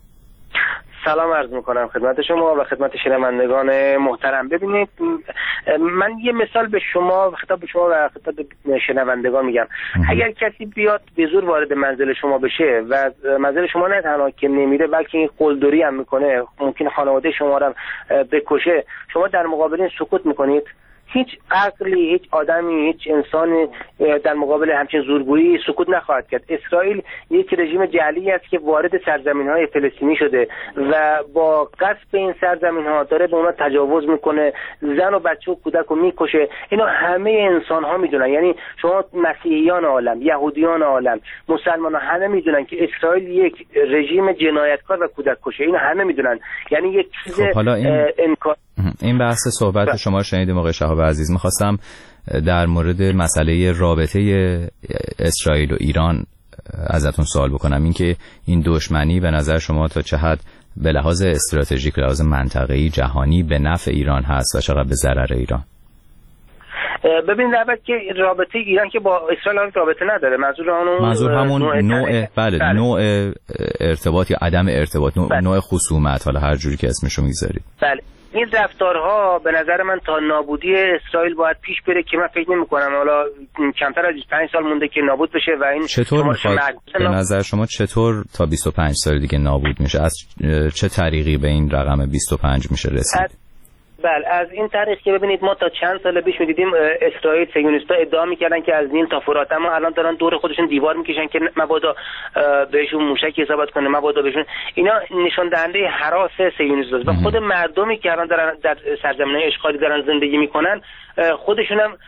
سلام عرض میکنم خدمت شما و خدمت شنوندگان محترم. ببینید من یه مثال به شما خطاب به شما و خطاب به شنوندگان میگم. اگر کسی بیاد به زور وارد منزل شما بشه و منزل شما نه تنها که نمیره بلکه این قلدری هم میکنه، ممکن خانواده شما رو بکشه، شما در مقابل این سکوت میکنید؟ هیچ عقلی، هیچ آدمی، هیچ انسانی در مقابل همچین زورگویی سکوت نخواهد کرد. اسرائیل یک رژیم جعلی است که وارد سرزمین‌های فلسطینی شده و با غصب این سرزمین‌ها داره به اونها تجاوز میکنه، زن و بچه و کودک رو میکشه. اینو همه انسان‌ها میدونن، یعنی شما مسیحیان عالم، یهودیان عالم، مسلمان‌ها همه میدونن که اسرائیل یک رژیم جنایتکار و کودک کشه. اینو همه میدونن، یعنی یک چیز خب حالا این... انکار. این بحث صحبت شما شنیدیم آقای شهاب عزیز. میخواستم در مورد مسئله رابطه اسرائیل و ایران ازتون سوال بکنم، اینکه این دشمنی به نظر شما تا چه حد به لحاظ استراتژیک، به لحاظ منطقه‌ای جهانی به نفع ایران هست و چقدر به ضرر ایران؟ ببینید اول که رابطه ایران که با اسرائیل رابطه نداره، منظور اون منظور همون نوع, نوع بله, بله نوع ارتباط یا عدم ارتباط، نوع, بله. نوع خصومت، حالا هر جوری که اسمشو میذارید. بله این رفتارها به نظر من تا نابودی اسرائیل باید پیش بره که من فکر نمی کنم حالا کمتر از بیست و پنج سال مونده که نابود بشه. و این چطور میخواد به نظر شما چطور تا بیست و پنج سال دیگه نابود میشه؟ از چه طریقی به این رقم بیست و پنج میشه رسید؟ بله از این طریق که ببینید ما تا چند سال پیش می‌دیدیم اسرائیل صهیونیست‌ها ادعا می‌کردن که از نیل تا فرات، اما الان دارن دور خودشون دیوار می‌کشن که مبادا بهشون موشک اصابت کنه، مبادا بهشون. اینا نشان دهنده هراس صهیونیست‌هاست و خود مردمی که الان دارن در سرزمین‌های اشغالی دارن زندگی می‌کنن خودشون هم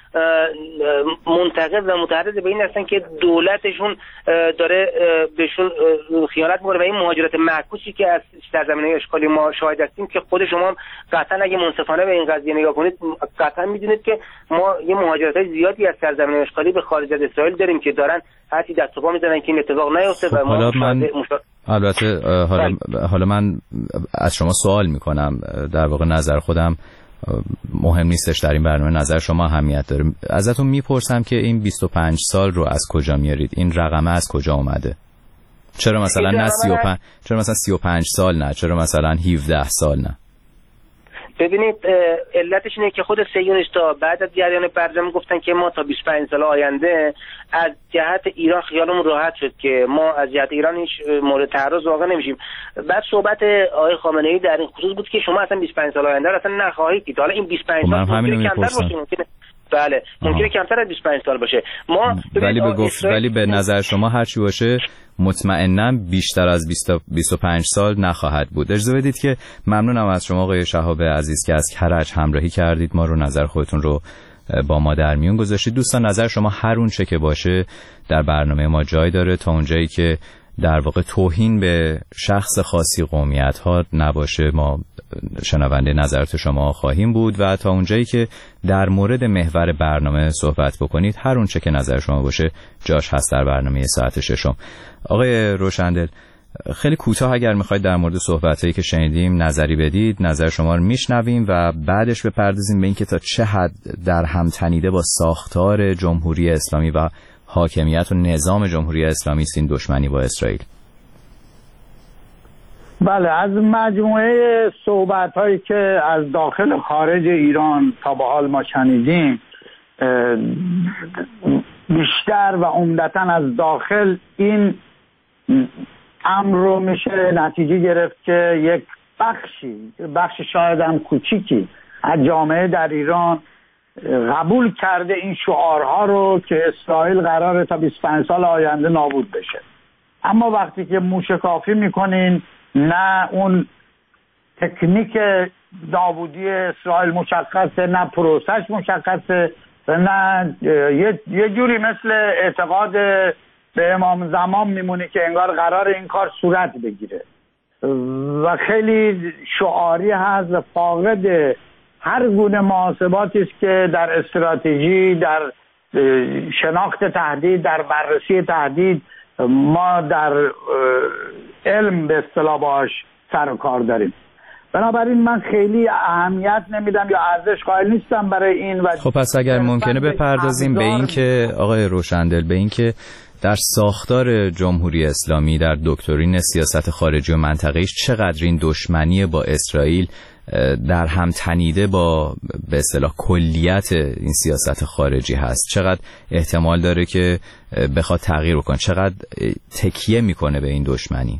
منتقد و متحرض به این هستن که دولتشون داره بهشون خیانت می‌کنه و این مهاجرت معکوسی که از سرزمین‌های اشغالی ما شاهد هستیم که خود شما هم قطعاً اگه منصفانه به این قضیه نگاه کنید قطعاً می‌دونید که ما یه مهاجرت‌های زیادی از سرزمین اشغالی به خارج از اسرائیل داریم که دارن هرچی دست و پا می‌زنن که این اتفاق نیفته. و ما من مشا... البته حالا حالا من از شما سوال می‌کنم، در واقع نظر خودم مهم نیستش در این برنامه، نظر شما اهمیت داره. ازتون میپرسم که این بیست و پنج سال رو از کجا میارید؟ این رقمه از کجا اومده؟ چرا مثلا نه سی و پنج، چرا مثلا سی و پنج سال نه، چرا مثلا هفده سال نه؟ ببینید علتش اینه که خود صهیونیست‌ها بعد از جریان برجام گفتن که ما تا بیست و پنج سال آینده از جهت ایران خیالمون راحت شد که ما از جهت ایران هیچ مورد تعرض واقع نمیشیم. بعد صحبت آقای خامنه‌ای در این خصوص بود که شما اصلا بیست و پنج سال آینده اصلا نخواهید دید. حالا این بیست و پنج سال ممکنه کمتر باشه، ممکنه بله ممکنه کمتر از بیست و پنج سال باشه. ما ولی به گفت ولی به نظر شما هر چی باشه مطمئناً بیشتر از بیست و پنج سال نخواهد بود. اجازه بدید که ممنونم از شما آقای شهاب عزیز که از کرج همراهی کردید، ما رو نظر خودتون رو با ما در میون گذاشتید. دوستان نظر شما هر اون چه که باشه در برنامه ما جای داره، تا اونجایی که در واقع توهین به شخص خاصی، قومیت ها نباشه ما شنونده نظرات شما خواهیم بود و تا اونجایی که در مورد محور برنامه صحبت بکنید هر اون چه که نظر شما باشه جاش هست در برنامه ساعت ششم. آقای روشندل خیلی کوتاه اگر میخواید در مورد صحبتایی که شنیدیم نظری بدید، نظر شما رو میشنویم و بعدش بپردازیم به اینکه تا چه حد در هم تنیده با ساختار جمهوری اسلامی و حاکمیت و نظام جمهوری اسلامی است این دشمنی با اسرائیل. بله از مجموعه صحبت هایی که از داخل و خارج ایران تا به حال ما شنیدیم، بیشتر و عمدتاً از داخل این امر رو میشه نتیجه گرفت که یک بخشی بخش شاید هم کوچیکی از جامعه در ایران قبول کرده این شعارها رو که اسرائیل قراره تا بیست و پنج سال آینده نابود بشه. اما وقتی که موشکافی میکنین نه اون تکنیک نابودی اسرائیل مشخصه، نه پروسش مشخصه و نه یه, یه جوری مثل اعتقاد به امام زمان میمونه که انگار قرار این کار صورت بگیره و خیلی شعاری هست و فاقد هر گونه محاسباتی است که در استراتژی، در شناخت تهدید، در بررسی تهدید ما در علم به اصطلاح باش سر و کار داریم. بنابراین من خیلی اهمیت نمیدم یا ارزش قائل نیستم برای این. و خب پس اگر ممکنه بپردازیم به این که آقای روشندل، به این که در ساختار جمهوری اسلامی، در دکترین سیاست خارجی و منطقه‌ایش چقدر این دشمنی با اسرائیل در هم تنیده با به اصطلاح کلیت این سیاست خارجی هست، چقدر احتمال داره که بخواد تغییر بکنه، چقدر تکیه میکنه به این دشمنی؟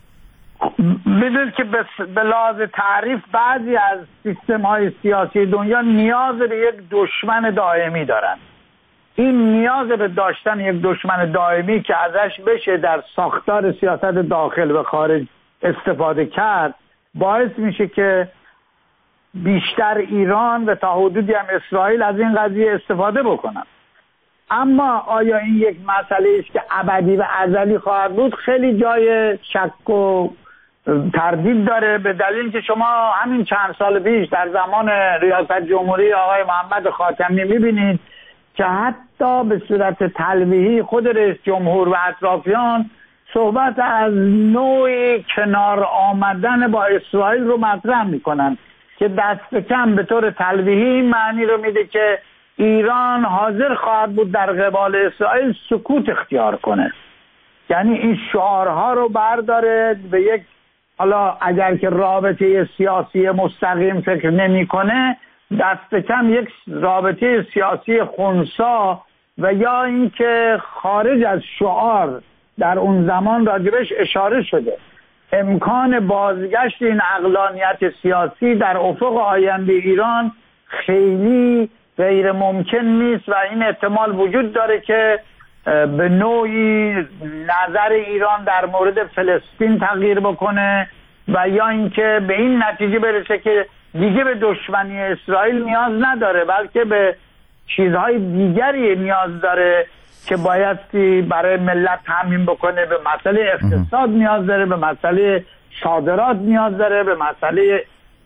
میدونید که به لحاظ تعریف بعضی از سیستم های سیاسی دنیا نیاز به یک دشمن دائمی دارن. این نیاز به داشتن یک دشمن دائمی که ازش بشه در ساختار سیاست داخل و خارج استفاده کرد باعث میشه که بیشتر ایران و تا حدودی هم اسرائیل از این قضیه استفاده بکنن. اما آیا این یک مسئله است که ابدی و ازلی خواهد بود؟ خیلی جای شک و تردید داره، به دلیل که شما همین چند سال پیش در زمان ریاست جمهوری آقای محمد خاتمی میبینید که حتی به صورت تلویحی خود رئیس جمهور و اطرافیان صحبت از نوعی کنار آمدن با اسرائیل رو مطرح میکنن که دست کم به طور تلویحی معنی رو میده که ایران حاضر خواهد بود در قبال اسرائیل سکوت اختیار کنه. یعنی این شعارها رو برداره به یک، حالا اگر که رابطه سیاسی مستقیم فکر نمیکنه، دست کم یک رابطه سیاسی خنثی و یا اینکه خارج از شعار در اون زمان راجبش اشاره شده. امکان بازگشت این عقلانیت سیاسی در افق آینده ایران خیلی غیر ممکن نیست و این احتمال وجود داره که به نوعی نظر ایران در مورد فلسطین تغییر بکنه و یا اینکه به این نتیجه برسه که دیگه به دشمنی اسرائیل نیاز نداره، بلکه به چیزهای دیگری نیاز داره که بایستی برای ملت تامین بکنه. به مسئله اقتصاد نیاز داره، به مسئله صادرات نیاز داره، به مسئله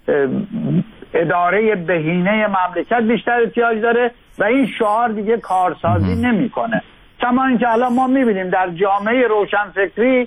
اداره بهینه مملکت بیشتر احتیاج داره و این شعار دیگه کارسازی نمیکنه. کما اینکه الان ما میبینیم در جامعه روشنفکری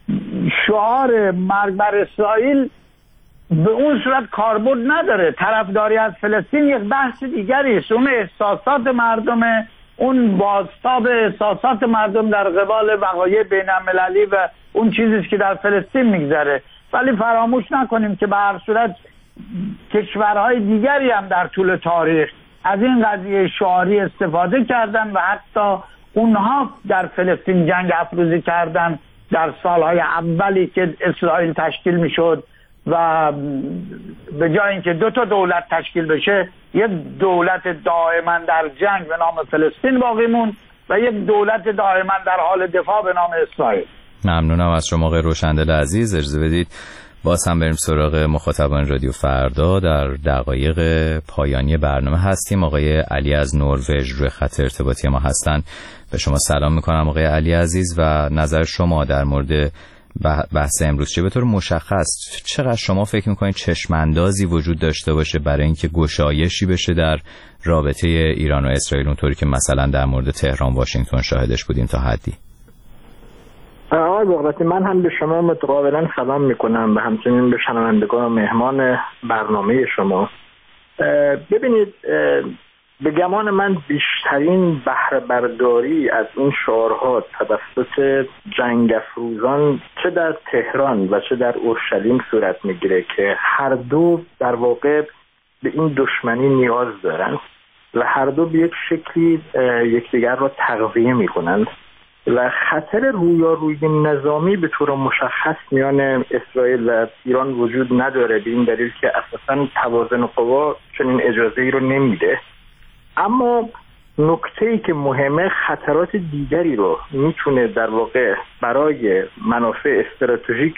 شعار مرگ بر اسرائیل به اون صورت کاربرد نداره. طرفداری از فلسطین یک بحث دیگری است، اون احساسات مردمه، اون بازتاب احساسات مردم در قبال وقایع بین‌المللی و اون چیزی که در فلسطین میگذره. ولی فراموش نکنیم که به هر صورت کشورهای دیگری هم در طول تاریخ از این قضیه شعاری استفاده کردن و حتی اونها در فلسطین جنگ افروزی کردن در سالهای اولی که اسرائیل تشکیل میشد و به جای اینکه دو تا دولت تشکیل بشه یک دولت دائما در جنگ به نام فلسطین باقی موند و یک دولت دائما در حال دفاع به نام اسرائیل. ممنونم از شما آقای روشندل عزیز. اجازه بدید باز هم بریم سراغ مخاطبان رادیو فردا. در دقایق پایانی برنامه هستیم. آقای علی از نروژ روی خط ارتباطی ما هستن. به شما سلام میکنم آقای علی عزیز و نظر شما در مورد بحث امروز چه؟ به طور مشخص چقدر شما فکر میکنید چشماندازی وجود داشته باشه برای اینکه گشایشی بشه در رابطه ایران و اسرائیل اونطوری که مثلا در مورد تهران واشنگتن شاهدش بودیم تا حدی؟ آقای بغراتی، من هم به شما متقابلا سلام میکنم و همچنین به شنوندگان و مهمان برنامه شما. ببینید، به گمان من بیشترین بهره برداری از این شعارها توسط جنگ افروزان چه در تهران و چه در اورشلیم صورت میگیره که هر دو در واقع به این دشمنی نیاز دارن و هر دو به یک شکلی یکدیگر را تغذیه میکنند و خطر رویارویی نظامی به طور مشخص میان اسرائیل و ایران وجود نداره، به این دلیل که اساساً توازن قوا چنین اجازه‌ای رو نمیده. اما نکته‌ای که مهمه، خطرات دیگری رو میتونه در واقع برای منافع استراتژیک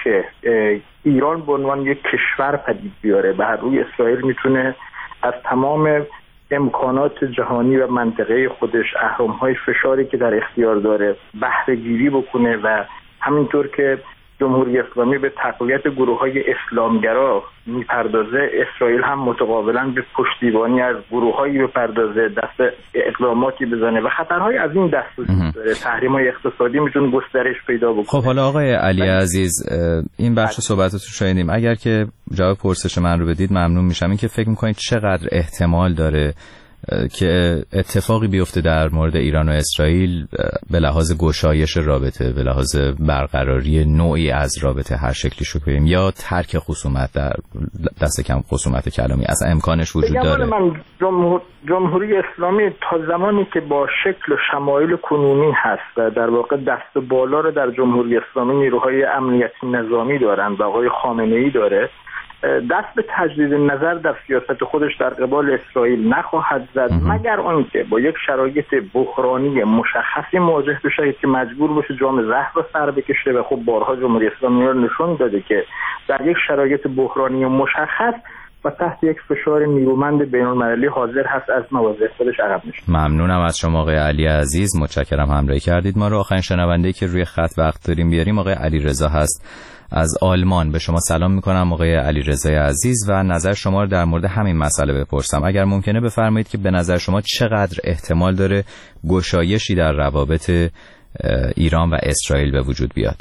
ایران به عنوان یک کشور پدید بیاره. به هر روی اسرائیل میتونه از تمام امکانات جهانی و منطقه خودش، اهرم‌های فشاری که در اختیار داره بهره گیری بکنه و همینطور که جمهوری اسلامی به تقویت گروه‌های اسلامگرا میپردازه، اسرائیل هم متقابلا به پشتیبانی از گروه‌هایی بپردازه، دست اقداماتی بزنه و خطرهای از این دست وجود داره. تحریم‌های اقتصادی میتونه گسترش پیدا بکنه. خب حالا آقای علی عزیز، این بخش صحبتاتون شنیدیم. اگر که جواب پرسش من رو بدید ممنون میشم. این که فکر می‌کنید چقدر احتمال داره که اتفاقی بیفته در مورد ایران و اسرائیل به لحاظ گشایش رابطه، به لحاظ برقراری نوعی از رابطه هر شکلی شو کنیم، یا ترک خصومت، در دست کم خصومت کلامی، اصلا امکانش وجود داره؟ من جمهور... جمهوری اسلامی تا زمانی که با شکل و شمایل کنونی هست و در واقع دست بالا رو در جمهوری اسلامی نیروهای امنیتی نظامی دارن و آقای خامنه‌ای داره، دست به تجدید نظر در سیاست خودش در قبال اسرائیل نخواهد زد مگر آنکه با یک شرایط بحرانی مشخصی مواجه بشه که مجبور باشه جام زهر رو سر بکشه و خب بارها جمهوری اسلامی رو نشون داده که در یک شرایط بحرانی مشخص و تحت یک فشار نیرومند بین‌المللی حاضر هست از مواضع خودش عقب نشه. ممنونم از شما آقای علی عزیز، متشکرم همراهی کردید ما رو. آخرین شنونده‌ای که روی خط وقت داریم بیاریم آقای علیرضا هست از آلمان. به شما سلام میکنم آقای علیرضا عزیز و نظر شما رو در مورد همین مسئله بپرسم. اگر ممکنه بفرمایید که به نظر شما چقدر احتمال داره گشایشی در روابط ایران و اسرائیل به وجود بیاد؟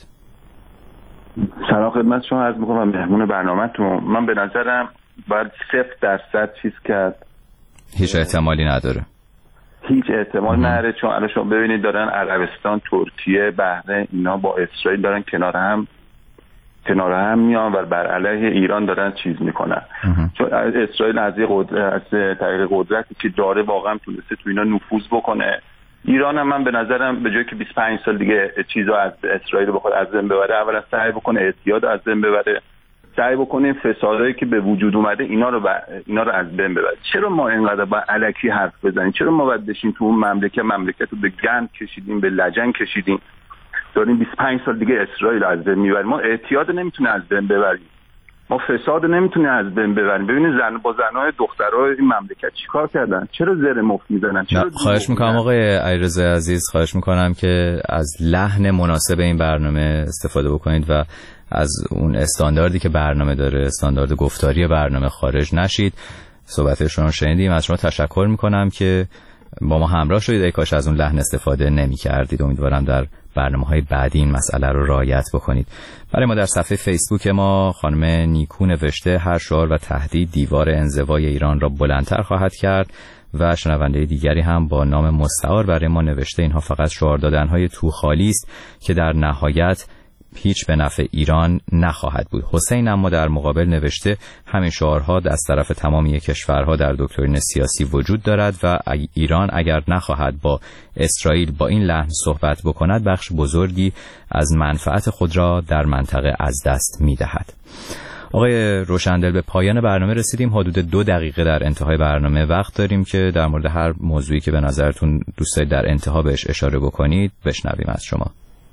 سلام خدمت شما عرض میکنم مهمون برنامه‌تون. من به نظرم باید صفر درصد چیز کرد، هیچ احتمالی نداره، هیچ احتمال نداره، چون الان شما ببینید دارن عربستان، ترکیه، بحرین اینا با اسرائیل دارن کنار هم کنار هم میان و بر علیه ایران دارن چیز میکنن. چون اسرائیل از قدرت، از طریق قدرتی که داره واقعا تونسته تو اینا نفوذ بکنه. ایران هم من به نظرم به جای که بیست و پنج سال دیگه چیزا از اسرائیل بخواد از بین ببره، اولا سعی بکنه اعتیاد از بین ببره، سعی بکنه فسادایی که به وجود اومده اینا رو ب... اینا رو از بین ببره. چرا ما اینقدر با الکی حرف بزنیم؟ چرا ما باید بشیم تو اون مملکت مملکت رو به گند کشیدیم، به لجن کشیدیم، داریم بیست و پنج سال دیگه اسرائیل از بین میبریم. ما اعتیاد نمیتونه از بین ببریم، ما فساد نمیتونه از بین ببریم. ببینید زن با زنای دخترای این مملکت چیکار کردن؟ چرا زر مفت میزنن؟ چرا خواهش میکنم آقای علیرضا عزیز، خواهش میکنم که از لحن مناسب این برنامه استفاده بکنید و از اون استانداردی که برنامه داره، استاندارد گفتاری برنامه خارج نشید. صحبت شما رو شنیدیم، از شما تشکر میکنم که با ما همراه شدید. ای کاش از اون لحن استفاده نمی‌کردید. امیدوارم در برنامه‌های بعدی این مسئله رو رعایت بکنید. برای ما در صفحه فیسبوک ما خانم نیکو نوشته هر شعار و تهدید دیوار انزوای ایران را بلندتر خواهد کرد و شنونده دیگری هم با نام مستعار برای ما نوشته اینها فقط شعار دادن‌های توخالی است که در نهایت هیچ به نفع ایران نخواهد بود. حسین اما در مقابل نوشته همین شعارها از طرف تمامی کشورها در دکترین سیاسی وجود دارد و ایران اگر نخواهد با اسرائیل با این لحن صحبت بکند بخش بزرگی از منفعت خود را در منطقه از دست می‌دهد. آقای روشندل، به پایان برنامه رسیدیم. حدود دو دقیقه در انتهای برنامه وقت داریم که در مورد هر موضوعی که به نظرتون دوست دارید در انتها بهش اشاره بکنید بشنویم از شما.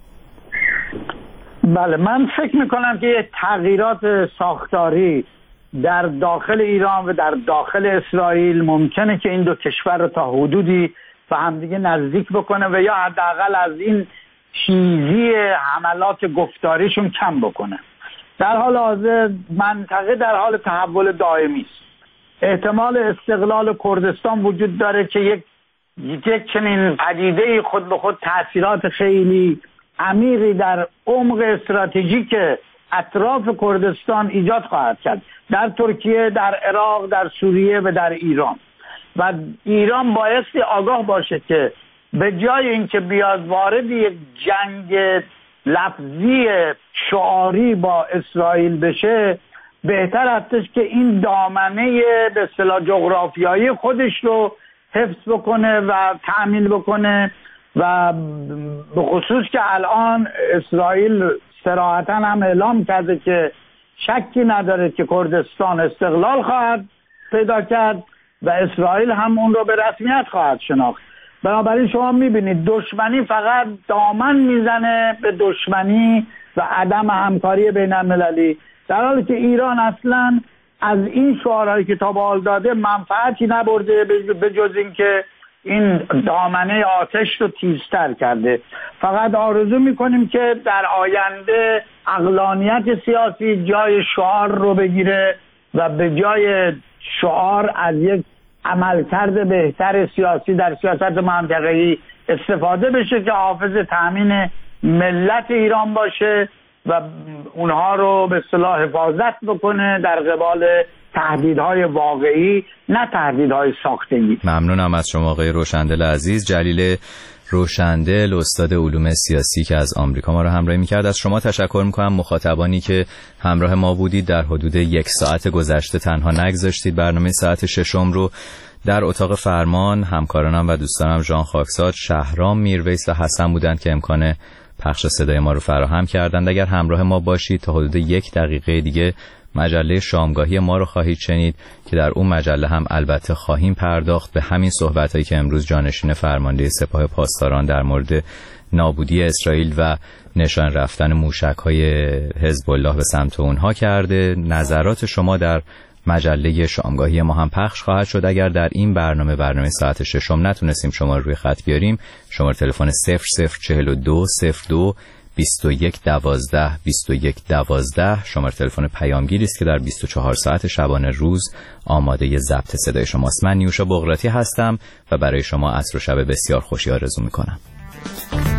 بله، من فکر میکنم که تغییرات ساختاری در داخل ایران و در داخل اسرائیل ممکنه که این دو کشور رو تا حدودی به همدیگه نزدیک بکنه و یا حداقل از این چیزی حملات گفتاریشون کم بکنه. در حال حاضر منطقه در حال تحول دائمی است. احتمال استقلال کردستان وجود داره که یک یک چنین پدیده خود به خود تأثیرات خیلی عمیقی در عمق استراتژیک اطراف کردستان ایجاد خواهد کرد، در ترکیه، در عراق، در سوریه و در ایران. و ایران بایستی آگاه باشه که به جای اینکه بیاد وارد یک جنگ لفظی شعاری با اسرائیل بشه، بهتر هستش که این دامنه به اصطلاح جغرافیایی خودش رو حفظ بکنه و تأمین بکنه و به خصوص که الان اسرائیل صراحتاً هم اعلام کرده که شکی نداره که کردستان استقلال خواهد پیدا کرد و اسرائیل هم اون رو به رسمیت خواهد شناخت. بنابراین شما میبینید دشمنی فقط دامن میزنه به دشمنی و عدم همکاری بین المللی، در حالی که ایران اصلاً از این شعارهایی که تا به حال داده منفعتی نبرده به جز اینکه این دامنه آتش رو تیزتر کرده. فقط آرزو میکنیم که در آینده عقلانیت سیاسی جای شعار رو بگیره و به جای شعار از یک عملکرد بهتر سیاسی در سیاست منطقه‌ای استفاده بشه که حافظ تامین ملت ایران باشه و اونها رو به اصطلاح حفاظت بکنه در قبال تهدیدهای واقعی، نه تهدیدهای ساختگی. ممنونم از شما آقای روشندل عزیز. جلیل روشندل، استاد علوم سیاسی که از آمریکا ما رو همراهی می‌کرد. از شما تشکر می‌کنم مخاطبانی که همراه ما بودید. در حدود یک ساعت گذشته تنها نگذاشتید. برنامه ساعت ششم رو در اتاق فرمان همکارانم و دوستانم ژان خاکساد، شهرام میرویس و حسن بودند که امکان پخش صدای ما رو فراهم کردند. اگر همراه ما باشید تا حدود یک دقیقه دیگه مجله شامگاهی ما رو خواهید شنید که در اون مجله هم البته خواهیم پرداخت به همین صحبتایی که امروز جانشین فرمانده سپاه پاسداران در مورد نابودی اسرائیل و نشان رفتن موشک‌های حزب الله به سمت اونها کرده. نظرات شما در مجله شامگاهی ما هم پخش خواهد شد. اگر در این برنامه برنامه ساعت ششم نتونستیم شما رو روی خط بیاریم، شماره تلفن صفر صفر چهل و دو صفر دو بیست و یک دوازده بیست و یک دوازده شماره تلفن پیامگیری است که در بیست و چهار ساعت شبانه روز آماده ضبط صدای شماست. من نیوشا بغراتی هستم و برای شما عصر و شب بسیار خوشی آرزو میکنم.